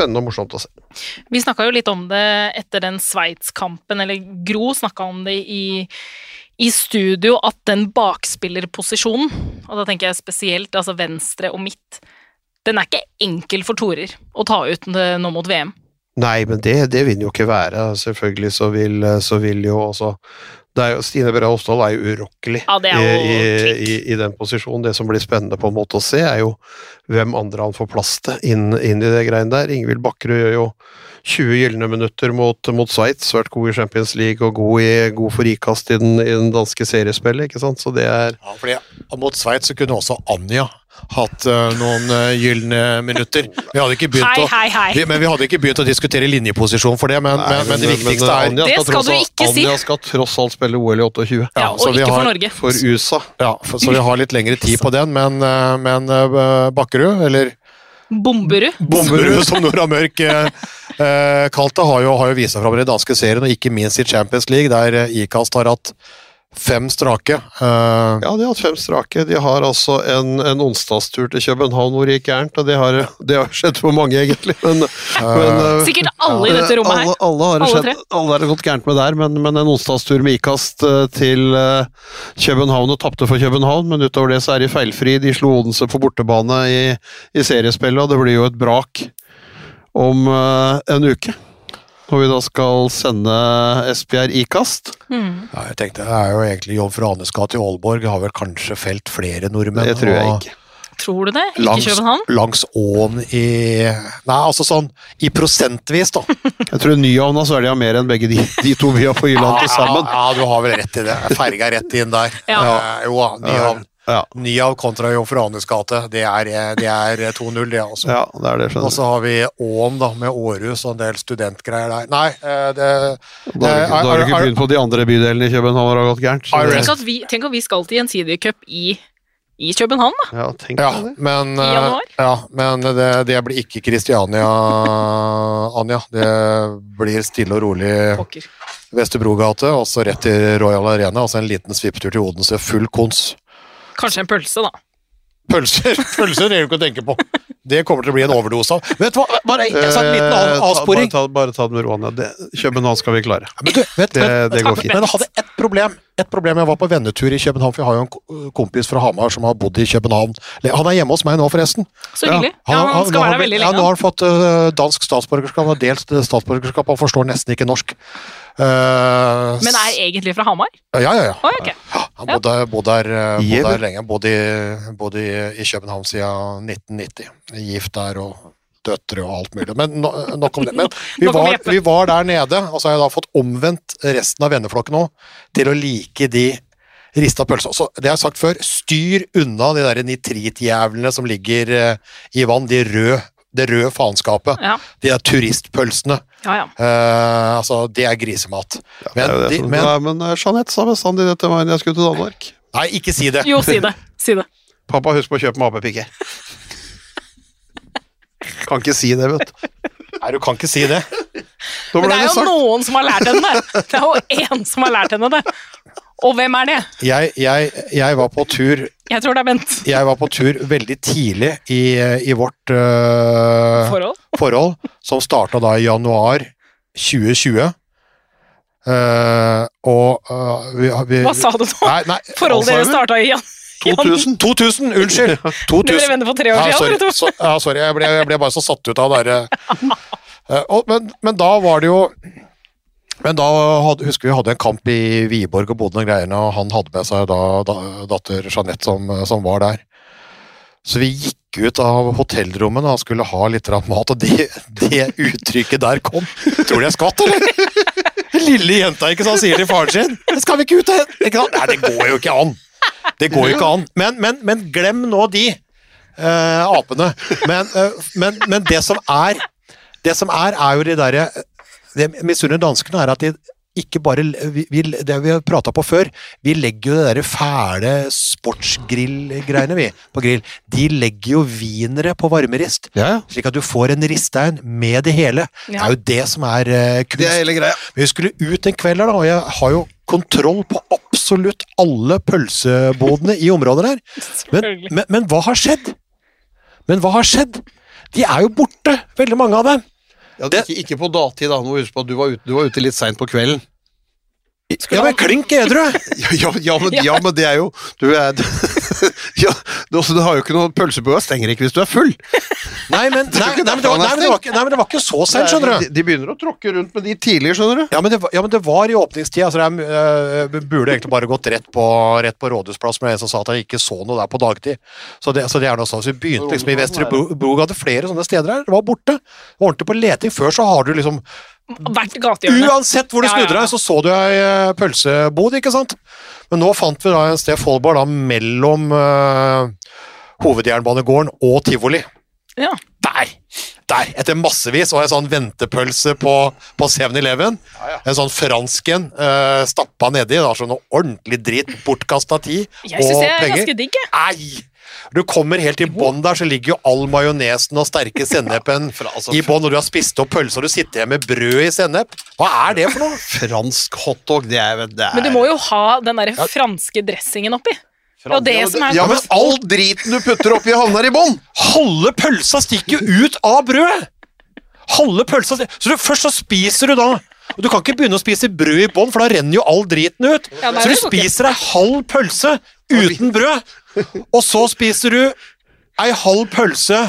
morsomt å se. Vi snakket jo litt om det etter den Sveits-kampen, eller Gro snakket om det i, i studio, at den bakspillerposisjonen, og da tenker jeg spesielt, altså venstre og midt, den er ikke enkel for Torer å ta ut nå mot V M. Nei, men det, det vil jo ikke være. Selvfølgelig så vil, så vil jo også det er jo, Stine Brea Hofstad er jo urokkelig ja, det er jo i, i, i den posisjonen. Det som blir spennende på en måte å se, er jo hvem andre han får plass til inn, inn i det greiene der. Ingvild Bakkerud gjør jo tjue gylne minutter mot, mot Sveits, svært god i Champions League og god, i, god for ikast i den, i den danske seriespillet, ikke sant? Så det er... Ja, fordi mot Sveits så kunne også Anja hatt uh, noen uh, gylne minutter. Vi hadde ikke begynt hei, å, hei, hei. Vi, men vi hadde ikke begynt å diskutere linjeposisjon for det, men, Nei, men, men det viktigste men, er... Anja Det skal du ikke si. Anja skal tross alt spille O L i åtteogtjue. Ja, og ikke har, for Norge. For U S A. Ja, for, så vi har litt lengre tid på den, men, uh, men uh, Bakkerud, eller... Bomberud. Bomberud, som Nora Mørk uh, uh, kalte, har jo, har jo vist seg fram i den danske serien, og ikke minst i Champions League, der uh, Ikast har hatt fem strake. Uh, Ja, de har hatt fem strake. De har altså en, en onsdagstur til København hvor det gikk gærent, og det har, det har skjedd for mange egentlig. Men, men, uh, Sikkert alle i dette rommet her. Alle, alle har det Alle skjedd, alle har det gått gærent med der, men, men en onsdagstur med Ikast uh, til uh, København og tappte for København, men utover det så er de feilfri. De slo Odense på bortebane i, i seriespillet, og det blir jo et brak om uh, en uke. Når vi da skal sende Esbjerg Ikast. Mm. ja, jeg tenkte, det er jo egentlig Jon Franeska til Aalborg, har vel kanskje felt flere nordmenn. Det tror jeg og- ikke. Tror du det? Ikke Langs, København? langs åen i Nei, altså sånn i prosentvis, da. Jeg tror Nyhavna så er de har mer enn begge de, de to byene på Jylland til sammen. Ja, ja, du har vel rett i det. Ferga rett inn der. Ja. Eh, jo, Nyhavn. Ja, Nyhav kontra Jo Franes gate, det er, det er to null, det altså. ja det er det, Og skjønner du. så har vi Ån da, med Århus og en del studentgreier der. Nei, eh, det... Da har du ikke- da har du ikke begynt på de andre bydelene i København hvor det har gått gærent. så Har du det- Tenk at vi, tenk at vi skal til Gjensidige Cup i, i København, da. Ja, tenk Ja, deg det. men, I eh, januar? ja, men det, det blir ikke Kristiania, Anja. Det blir stille og rolig Pokker. Vesterbrogate, og så rett til Royal Arena, og så en liten svipptur til Odense, full kons. Kanskje en pølse, da. Pølser, pølser er det ikke å tenke på. Det kommer til å bli en overdose av. Vet du hva, bare en sånn liten Eh, ta- avsporing. Bare ta, bare ta det med roen. Ja. Det- København skal vi klare. Men du, vet, Det- vet, det går vet- fint. Men jeg hadde ett problem. Et problem. Jeg var på vennetur i København, for jeg har jo en ko- kompis fra Hamar som har bodd i København. Han er hjemme hos meg nå, forresten. Så hyggelig. Ja, Ja, han skal nå være har- der veldig Ja, nå lenge. har han fått uh, dansk statsborgerskap, han har delt uh, statsborgerskap, han forstår nesten ikke norsk. Uh, Men er egentlig fra Hamar? Ja, ja, ja. Oi, ok. Han bodde, bodde, der, uh, bodde Jever. der lenge. Bodde i, bodde i, i København siden nitten nitti. Gift der og døtre og alt mulig. Men no, nok om det. Men vi Nok om var, Jeppe. vi var der nede, og så har jeg da fått omvendt resten av venneflokken nå til å like de rista pølser. Så det jeg har sagt før, styr unna de der nitritjævlene som ligger uh, i vann, de røde, det røde faenskapet. Ja, De der turistpølsene. ja. ja. Uh, altså, det er grisemat. Det Men, er jo det de, som- men Nei, men eh, Jeanette sa bestandig dette var da jeg skulle til Danmark. Nei, ikke si det. Jo, si det. Si det. Pappa, husk på å kjøpe med apepikke. Kan ikke si det, vet du. Nei, du kan ikke si det. Nå Men ble det er det jo sagt. noen som har lært henne det. Det er jo én som har lært henne det. Og hvem er det? Jeg, jeg, jeg var på tur Jeg tror det er Bent. Jeg var på tur veldig tidlig i, i vårt uh, Forhold? forhold, som starta da i januar tjue tjue. Uh, og uh, vi, vi, Hva sa du nå? Nei, nei, Forholdet altså, deres starta i jan- to tusen. to tusen, unnskyld! to Dere tusen. venner for tre år Ja, siden? sorry, eller to? så, ja, sorry jeg, ble, jeg ble bare så satt ut av det derre uh, og, men, men da var det jo Men da hadde, husker vi hadde en kamp i Viborg og bodde noen greiene, og han hadde med seg da, da datter Jeanette som, som var der. Så vi gikk ut av hotellrommet og han skulle ha litt rann mat, og det, det uttrykket der kom. Tror du jeg skvatt, eller? Lille jenta, ikke sant, sier til faren sin. Skal vi ikke ut her? Ikke sant? Nei, det går jo ikke an. Det går jo ikke an. Men, men, men glem nå de eh, apene. Men, eh, men, men det som er, det som er, er jo de derre Det misunnelige danskene er at de ikke bare vi, vi, Det vi har pratet på før, vi legger jo det der fæle sportsgrillgreiene vi på grill. De legger jo wienere på varmerist, Ja, ja. slik at du får en riststein med det hele. Det Ja. er jo det som er uh, kunst. Det er hele greia. Vi skulle ut en kveld her da, og jeg har jo kontroll på absolutt alle pølsebodene i området der. Men, Selvfølgelig. men, men hva har skjedd? Men hva har skjedd? De er jo borte, veldig mange av dem. Ja, det, ikke, ikke på datid, da. Nå husk på at du var ute, du var ute litt sent på kvelden. Ja, men klink edru! Ja, ja, ja, men, ja, men det er jo Du er ja, du, også, du har jo ikke noe pølsebua, stenger ikke hvis du er full. Nei, men, nei, nei, men, det, var, nei, men, det, var ikke, nei men det var ikke så sent, skjønner du. De, de begynner å tråkke rundt med de tidlig, skjønner du. Ja, men det, var- ja, men det var i åpningstid. Altså, jeg uh, burde egentlig bare gått rett på, rett på Rådhusplass, men en som sa at jeg ikke så noe der på dagtid. Så det, så det er noe sånn. Så vi begynte liksom i Vestre Brog, hadde flere sånne steder her. Det var borte. Ordentlig på leting. Før så har du liksom Hvert gatehjørne. Uansett hvor du Ja, snudde ja, ja. deg, så så du ei uh, pølsebod, ikke sant? Men nå fant vi da en sted Folborg da mellom uh, hovedjernbanegården og Tivoli. Ja. Der! Der! Etter massevis, og en sånn ventepølse på, på seven eleven. Ja, ja. En sånn fransken uh, stappa nedi. Da, sånn noe ordentlig dritt, bortkasta tid Jeg synes og det er penger. ganske digg, jeg. Ei! Du kommer helt i bånn der, så ligger jo all majonesen og sterke sennepen altså, i bånn, og du har spist opp pølse, og du sitter hjemme med brød i sennep. Hva er det for noe? Fransk hotdog, det er, det er Men du må jo ha den der franske dressingen oppi. Det er jo det som er Ja, men all driten du putter oppi havner i bånn! Halve pølsa stikker jo ut av brød! Halve pølsa stikker. Så du, først så spiser du da, og du kan ikke begynne å spise brød i bånn, for da renner jo all driten ut. Ja, nei, så du det går ikke. spiser ei halv pølse uten brød, og så spiser du ei halv pølse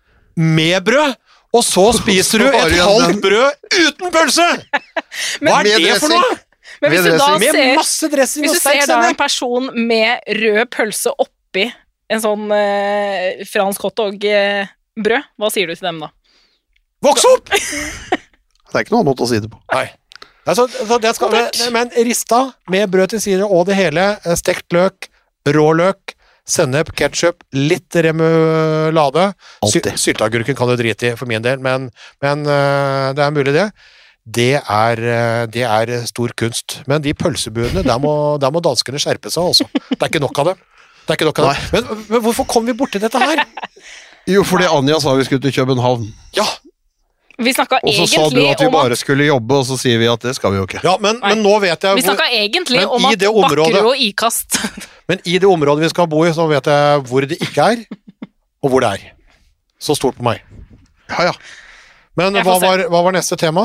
med brød, og så spiser du Så har et du igjen halvt den. brød uten pølse! Hva er med det for dressing. noe? Men hvis du da Med ser, masse dressing hvis og du sterk ser da en sennep. person med rød pølse oppi en sånn eh, fransk hotdog-brød, hva sier du til dem da? Voks opp! Det er ikke noe annet å si det på. Nei. Altså, så det skal, Takk. men rista med brød til side og det hele, stekt løk, råløk, sennep, ketchup, litt remulade. Sy Alltid. Sylteagurken kan du drite i for min del, men, men øh, det er mulig det. Det er, øh, det er stor kunst. Men de pølsebuene, der må, der må danskene skjerpe seg også. Det er ikke nok av det. Det er ikke nok av det. Men, men hvorfor kom vi borti dette her? Jo, fordi Anja sa vi skulle til København. Ja, Vi snakka Og så sa du egentlig at vi om bare at skulle jobbe, og så sier vi at det skal vi jo ikke. ja men, Nei. men nå vet jeg Vi snakka egentlig men om i at det området- Bakkerud og Ikast Men i det området vi skal bo i, så vet jeg hvor det ikke er, og hvor det er. Så stort på meg. Ja, ja. Men Jeg hva får se. var, hva var neste tema?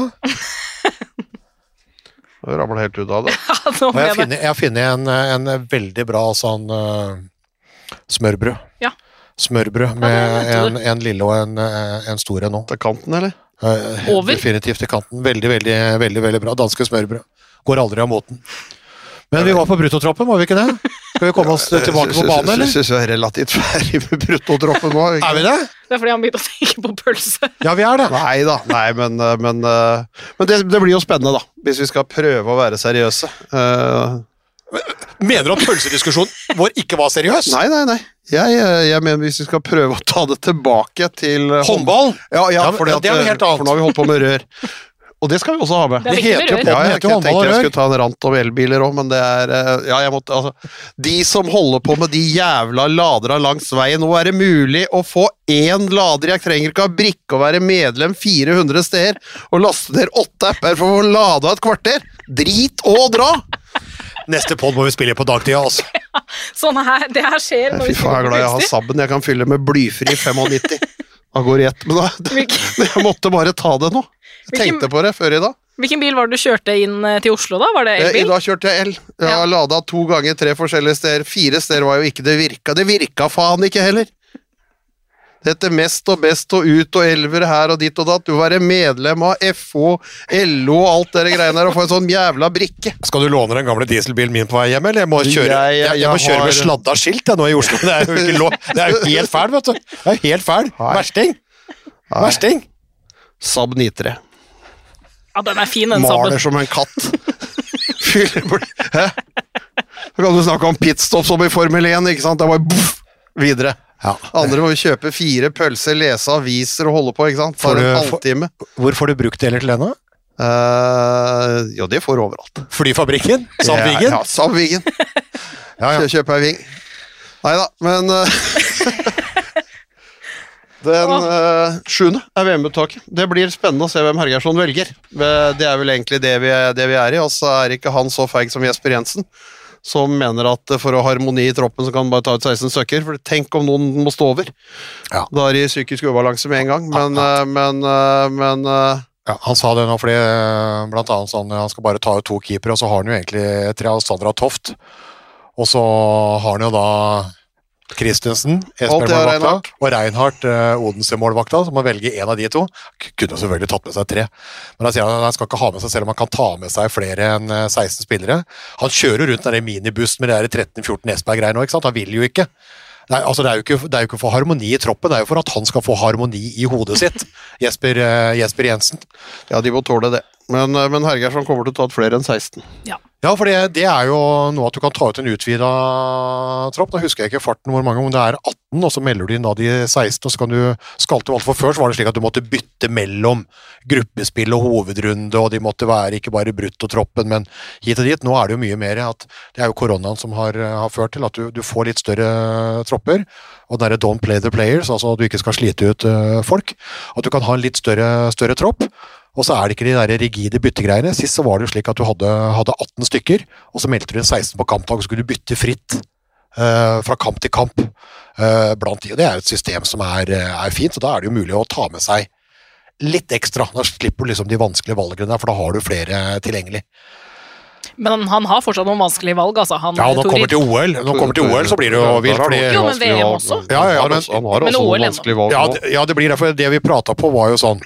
Jeg ramler helt ut av det. Ja, nå Og ble jeg har det. funnet, jeg har funnet en, en veldig bra sånn uh, smørbrød. Ja. Smørbrød Ja, med det vet en, en lille og en, eh, en stor en nå. Til kanten, eller? Eh, Over? Definitivt til kanten. Veldig, veldig, veldig, veldig bra. Danske smørbrød. Går aldri av moten. Men vi var på bruttotroppen, var vi ikke det? Skal vi komme oss tilbake på banen, eller? Jeg synes jeg er relativt ferdig med bruttotroppen nå. ikke? Er vi det? Det er fordi han begynte å tenke på pølse. Ja, vi er det. Nei da, nei, men, eh, men, eh, men det, det blir jo spennende, da. Hvis vi skal prøve å være seriøse. Eh, Mener du at pølsediskusjonen vår ikke var seriøs? nei, nei, nei. Jeg, jeg, jeg mener hvis vi skal prøve å ta det tilbake til eh, Håndball? Ja, ja, Ja, men fordi at, det er noe helt annet. For nå har vi holdt på med rør. Og det skal vi også ha med. Det er Det viktig heter jo med på- rør. Ja, Den jeg, heter jo jeg håndball tenkte og jeg rør. skulle ta en rant om elbiler òg, men det er eh, Ja, jeg måtte altså De som holder på med de jævla ladera langs veien, nå er det mulig å få én lader. Jeg trenger ikke ha brikke og være medlem fire hundre steder og laste ned åtte apper for å lade av et kvarter. Drit og dra! Neste podd må vi spille på dagtida, altså. Sånn her, det her skjer når Fy vi faen, jeg er spiller glad jeg har pølser. Sabben jeg kan fylle med blyfri nittifem. Da går det i ett. Men, da, Hvilken, men jeg måtte bare ta det nå. Jeg Hvilken- tenkte på det før i dag. hvilken bil var det du kjørte inn eh, til Oslo, da? Var det Eh, I elbil? dag kjørte jeg el. Jeg har Ja. lada to ganger tre forskjellige steder. Fire steder var jo ikke det virka. Det virka faen ikke heller. Dette mest og best og ut og elver her og ditt og datt. Du var medlem av F O, L O og alt det greiene der og få en sånn jævla brikke. Skal du låne den gamle dieselbilen min på vei hjem, eller? Jeg må kjøre, Jeg- jeg- jeg, jeg må jeg kjøre har- med sladda skilt jeg, nå i Oslo. Det er jo ikke lov. Det er jo helt fæl, vet du. Det er jo helt fæl. Nei. Versting. Nei. Versting. Saab nitre. Ja, den er fin, den Maler sabben. som en katt. Fyller bl- Hæ? Så kan du snakke om pitstop som i Formel én, ikke sant? Det var buff, videre. Ja. Andre må jo kjøpe fire pølser, lese aviser og holde på, ikke sant? Får For en du- halvtime. Hvor får du brukt deler til henne? Eh, jo, det får du overalt. Flyfabrikken? Sandvigen? Ja, ja, Sandvigen. Ja, ja. Kjø- Kjøpe ei ving. Neida, men eh, Den uh, sjuende er V M-uttaket. Det blir spennende å se hvem Hergersson velger. Det er vel egentlig det vi, det vi er i, og så er ikke han så feig som Jesper Jensen, som mener at for å ha harmoni i troppen så kan han bare ta ut seksten stykker, for tenk om noen må stå over. Ja. Da er de i psykisk ubalanse med en gang, men, eh, men, eh, men eh, Ja, han sa det nå, fordi blant annet sånn, han skal bare ta ut to keepere, og så har han jo egentlig tre Sandra Toft, og så har han jo da Christensen, Esbjørn-målvakta, og Reinhardt, uh, Odense-målvakta, som må velge en av de to. Kunne selvfølgelig tatt med seg tre, men han sier at han skal ikke ha med seg selv om han kan ta med seg flere enn seksten spillere. Han kjører rundt den minibussen med det der tretten fjorten Esberg-greier nå, ikke sant? Han vil jo ikke. Det er, altså, det, er jo ikke, det er jo ikke for harmoni i troppen, det er jo for at han skal få harmoni i hodet sitt, Jesper, uh, Jesper Jensen. Ja, de må tåle det. Men, men Hergersson kommer til å ta ut flere enn seksten. Ja. Ja, for det, det er jo noe at du kan ta ut en utvidet tropp. Da husker jeg ikke farten hvor mange, om det er atten, og så melder du inn da de seksten, og så kan du skalte alt. For før så var det slik at du måtte bytte mellom gruppespill og hovedrunde, og de måtte være ikke bare bruttotroppen, men hit og dit. Nå er det jo mye mer at det er jo koronaen som har, har ført til at du, du får litt større tropper, og den der don't play the players, altså at du ikke skal slite ut uh, folk, at du kan ha en litt større, større tropp. Og så er det ikke de der rigide byttegreiene. Sist så var det jo slik at du hadde, hadde atten stykker, og så meldte du inn seksten på kampdag, og så skulle du bytte fritt uh, fra kamp til kamp uh, blant de. Og det er et system som er, er fint, og da er det jo mulig å ta med seg litt ekstra. Da slipper du liksom de vanskelige valgene der, for da har du flere tilgjengelig. Men han har fortsatt noen vanskelige valg, altså. Han, ja, når kommer til O L, når kommer til O L så blir det jo vilt. Fordi... Jo, men V M også. Ja, ja, men, han har også noen vanskelige valg. Ja, det, ja, det blir derfor det vi pratet på var jo sånn.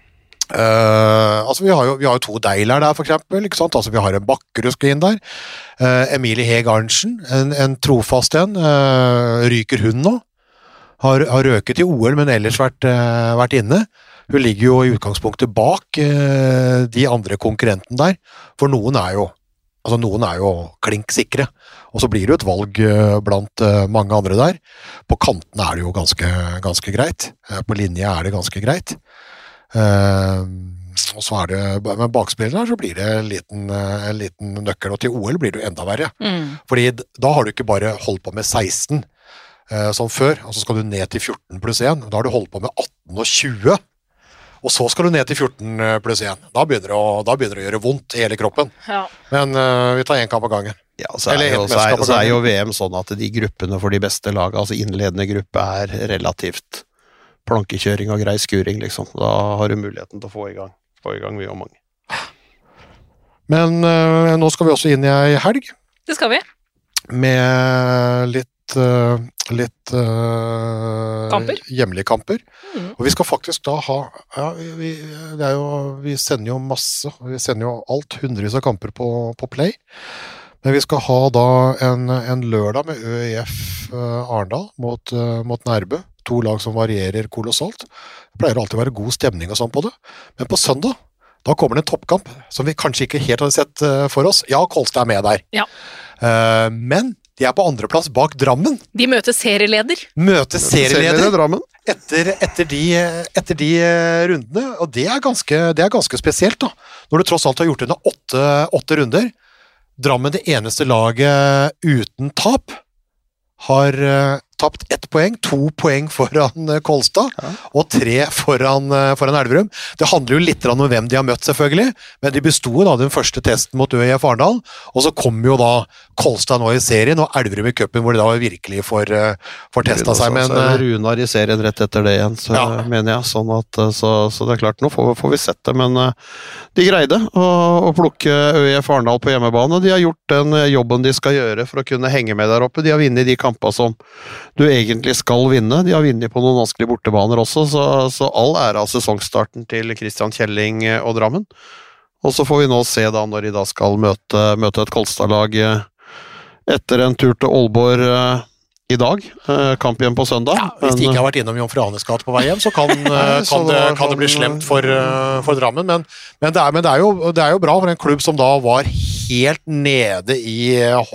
Uh, altså vi har, jo, vi har jo to deiler der for eksempel, ikke sant? Altså vi har en Bakkerud skal inn der, uh, Emilie Heg Arntzen, en, en trofast en, uh, ryker hun nå, har, har røket i O L, men ellers vært, uh, vært inne. Hun ligger jo i utgangspunktet bak uh, de andre konkurrenten der, for noen er jo, altså noen er jo klinksikre, og så blir det jo et valg uh, blant uh, mange andre der. På kanten er det jo ganske, ganske greit, uh, på linje er det ganske greit. Uh, og så er det med bakspillere så blir det en liten, uh, en liten nøkkel, og til O L blir det jo enda verre mm. fordi da har du ikke bare holdt på med seksten uh, som før, og så skal du ned til fjorten pluss en, da har du holdt på med atten og tjue og så skal du ned til fjorten pluss en, da begynner det å, da begynner det å gjøre vondt i hele kroppen, ja. Men uh, vi tar en kamp av gangen. Ja, så er, jo, så, er, så er jo V M sånn at de gruppene for de beste lagene, altså innledende gruppe er relativt plankekjøring og grei skuring, liksom. Da har du muligheten til å få i gang, få i gang mye og mange. Men uh, nå skal vi også inn i ei helg. Det skal vi. Med litt, uh, litt uh, kamper. Hjemlige kamper. Mm. Og vi skal faktisk da ha, ja, vi, det er jo, vi sender jo masse, vi sender jo alt, hundrevis av kamper på, på Play. Men vi skal ha da en, en lørdag med Ø I F uh, Arendal mot, uh, mot Nærbø. To lag som varierer kolossalt. Det pleier alltid å være god stemning og sånn på det. Men på søndag, da kommer det en toppkamp som vi kanskje ikke helt hadde sett uh, for oss. Ja, Kolstad er med der. Ja. Uh, men de er på andreplass bak Drammen. De møter serieleder. Møter serieleder Drammen. Etter, etter, de, etter de rundene, og det er, ganske, det er ganske spesielt da. Når du tross alt har gjort unna åtte, åtte runder. Drammen, det eneste laget uten tap, har uh, tapt ett poeng, to poeng foran uh, Kolstad, ja. Og tre foran, uh, foran Elverum. Det handler jo litt om hvem de har møtt, selvfølgelig, men de bestod da den første testen mot Ø I F Arendal, og så kom jo da Kolstad nå i serien, og Elverum i cupen, hvor de da virkelig får, uh, får testet seg. Men, så er det Runar i serien rett etter det igjen, så ja. mener jeg. Sånn at, så, så det er klart, nå får, får vi sett det, men uh, de greide å, å plukke Ø I F Arendal på hjemmebane. De har gjort den jobben de skal gjøre for å kunne henge med der oppe. De har vunnet de kampene som du egentlig skal vinne. De har vunnet på noen vanskelige bortebaner også, så, så all ære av sesongstarten til Christian Kjelling og Drammen. Og så får vi nå se da når de da skal møte, møte et Kolstad-lag etter en tur til Aalborg uh, i dag. Uh, kamp igjen på søndag. Ja, hvis de ikke har vært innom Jomfru Anes gate på vei hjem, så kan, uh, kan, det, kan det bli slemt for, uh, for Drammen. Men, men, det er, men det, er jo, det er jo bra for en klubb som da var helt nede i uh,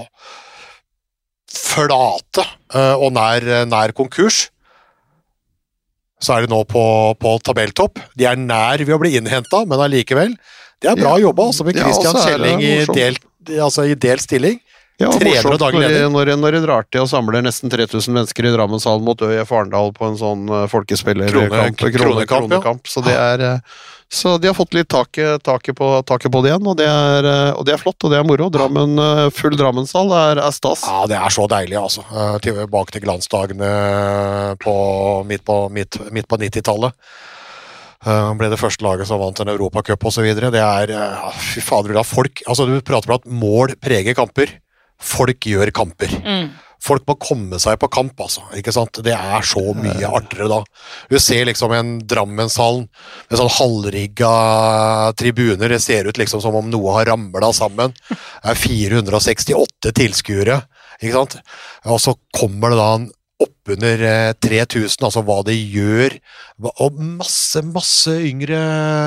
flate uh, og nær, nær konkurs. Så er det nå på, på tabelltopp. De er nær ved å bli innhentet, men allikevel. Det er bra ja. Jobba, altså med Christian ja, Kjelling i del, altså i del stilling. Ja, morsomt når, når, når de drar til og samler nesten tre tusen mennesker i Drammenshallen mot Ø I F Arendal på en sånn folkespillerkamp, krone, krone, kronekamp, kronekamp. Så, det er, så de har fått litt taket, taket, på, taket på det igjen, og det, er, og det er flott, og det er moro. Drammen, full Drammenshall er, er stas. Ja, det er så deilig, altså. Tilbake til glansdagene på, midt på, midt, midt på nittitallet. Uh, ble det første laget som vant en Europacup og så videre. Det er, uh, fy fader, da folk, altså du prater om at mål preger kamper. Folk gjør kamper. Mm. Folk må komme seg på kamp, altså, ikke sant? Det er så mye artigere da. Du ser liksom en Drammenshallen med sånn halvrigga tribuner, det ser ut liksom som om noe har ramlet sammen. Det er fire hundre sekstiåtte tilskuere, ikke sant? Og så kommer det da en oppunder tre tusen, altså hva det gjør, og masse, masse yngre,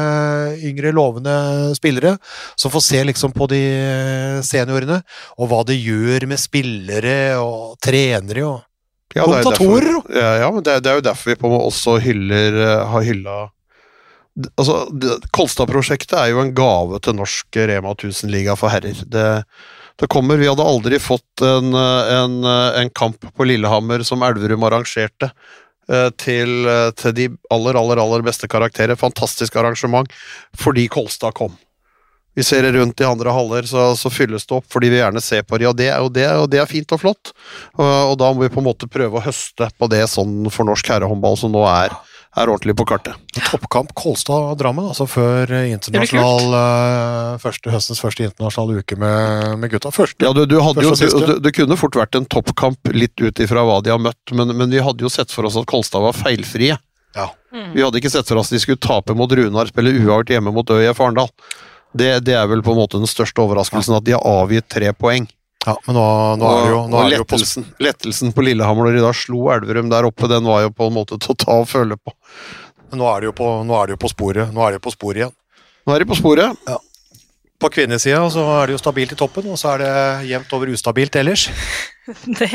yngre lovende spillere, som får se liksom på de seniorene, og hva det gjør med spillere og trenere og ja, kommentatorer. Ja, ja, men det er, det er jo derfor vi på også hyller, har hylla altså, Kolstad-prosjektet er jo en gave til norsk Rema tusen-liga for herrer. Det Det kommer, vi hadde aldri fått en, en, en kamp på Lillehammer som Elverum arrangerte til, til de aller, aller, aller beste karakterer. Fantastisk arrangement, fordi Kolstad kom. Vi ser det rundt i andre haller, så, så fylles det opp, fordi vi gjerne ser på det, og det, og det, og det er fint og flott. Og, og da må vi på en måte prøve å høste på det sånn for norsk herrehåndball som nå er, er ordentlig på kartet. Toppkamp Kolstad-Drammen, altså før internasjonal, uh, første, høstens første internasjonale uke med, med gutta. Første, ja, du, du hadde jo, du, du, det kunne fort vært en toppkamp litt ut ifra hva de har møtt, men, men vi hadde jo sett for oss at Kolstad var feilfrie. Ja. Mm. Vi hadde ikke sett for oss at de skulle tape mot Runar, spille uavgjort hjemme mot Øy i Farndal. Det, det er vel på en måte den største overraskelsen, at de har avgitt tre poeng. Ja, men nå, nå er det jo, nå er det jo på... lettelsen, lettelsen på Lillehammer når de da slo Elverum der oppe, den var jo på en måte til å ta og føle på. Men nå er det jo på, nå er det jo på sporet, nå er det jo på sporet igjen. Nå er de på sporet. Ja. På kvinnesiden så er det jo stabilt i toppen, og så er det jevnt over ustabilt ellers. Det,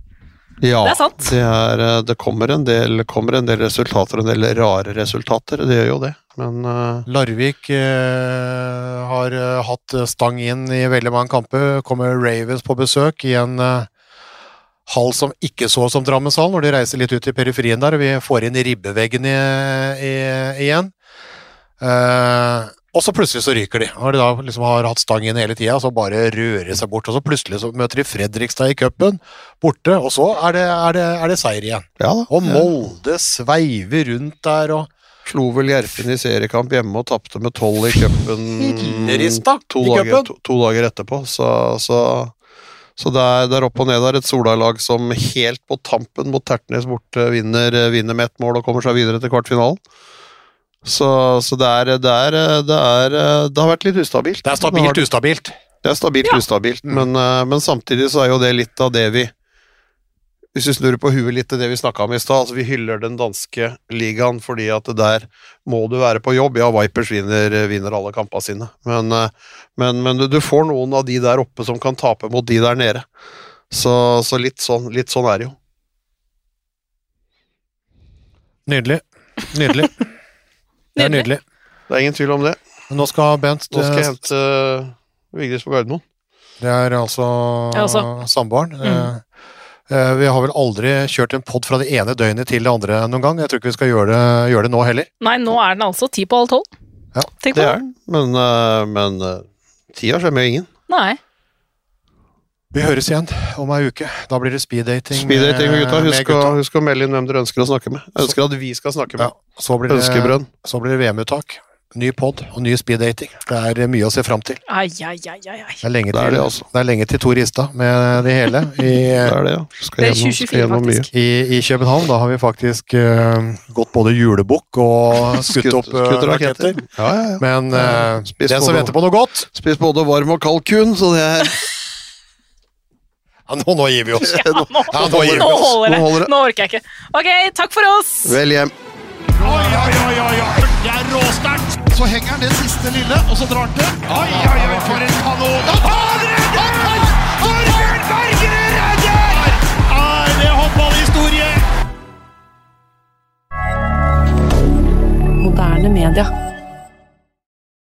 ja, det er sant. Det, er, det kommer, en del, kommer en del resultater, en del rare resultater, det gjør jo det. Men, uh... Larvik uh, har uh, hatt stang inn i veldig mange kamper, kommer Ravens på besøk i en uh, hall som ikke så som Drammenshallen, når de reiser litt ut i periferien der, og vi får inn i ribbeveggen i, i, igjen. Uh, og så plutselig så ryker de, når de da liksom har hatt stang inn hele tiden, så bare rører seg bort, og så plutselig så møter de Fredrikstad i cupen, borte, og så er det, er det, er det seier igjen. Ja, og Molde sveiver rundt der, og slo vel Gjerpen i seriekamp hjemme og tappte med tolv i cupen to, dager, to, to dager etterpå, så, så, så det er der opp og ned der et Sola-lag som helt på tampen mot Tertnes borte vinner, vinner med ett mål og kommer seg videre til kvartfinalen. Så, så det, er, det, er, det, er, det har vært litt ustabilt. Det er stabilt det ustabilt. Det er stabilt ja. ustabilt, men, men samtidig så er jo det litt av det vi hvis vi snurrer på huet litt til det vi snakket om i sted, altså vi hyller den danske ligaen fordi at det der må du være på jobb. Ja, Vipers vinner, vinner alle kampene sine, men, men, men du, du får noen av de der oppe som kan tape mot de der nede. Så, så litt, sånn, litt sånn er det jo. Nydelig. Nydelig. Det er nydelig. Det er ingen tvil om det. Nå skal Bent... Nå skal jeg hente uh, Vigdis på Gardermoen. Det er altså, altså. samboeren. Mm. Vi har vel aldri kjørt en podd fra det ene døgnet til det andre noen gang. Jeg tror ikke vi skal gjøre det, gjøre det nå heller. Nei, nå er den altså ti på halv tolv. Ja, det er den. Men, uh, men uh, tida skjer med ingen. Nei. Vi høres igjen om ei uke. Da blir det speeddating Speeddating med gutta. Husk, med gutta. Husk å melde inn hvem dere ønsker å snakke med. Jeg ønsker at vi skal snakke med. Ja, så blir det, så blir det V M-uttak. Ny podd og ny speeddating. Det er mye å se frem til. Ai, ai, ai, ai. Det er lenge til, det er det, altså. Det er lenge til Tor Istad med det hele. I, det er det, ja. Skal det er tjue tjuefire, faktisk. I, I København, da har vi faktisk uh, gått både julebukk og skutt opp uh, raketter. Ja, ja, ja. Men uh, ja, den som venter på noe godt... Spis både varm og kald kun, så det er... Ja, nå, nå gir vi oss. Ja, nå, ja, nå, gir vi nå oss. holder det. Nå holder det. Nå orker jeg ikke. Ok, takk for oss! Vel hjem. Oi, oi, oi, oi, oi. Det er råsterkt. Så henger han det siste lille, og så drar han til. Oi, oi, oi, for en kanon. Han redder! Torbjørn Bergerud redder! Er det håndballhistorie? Moderne media.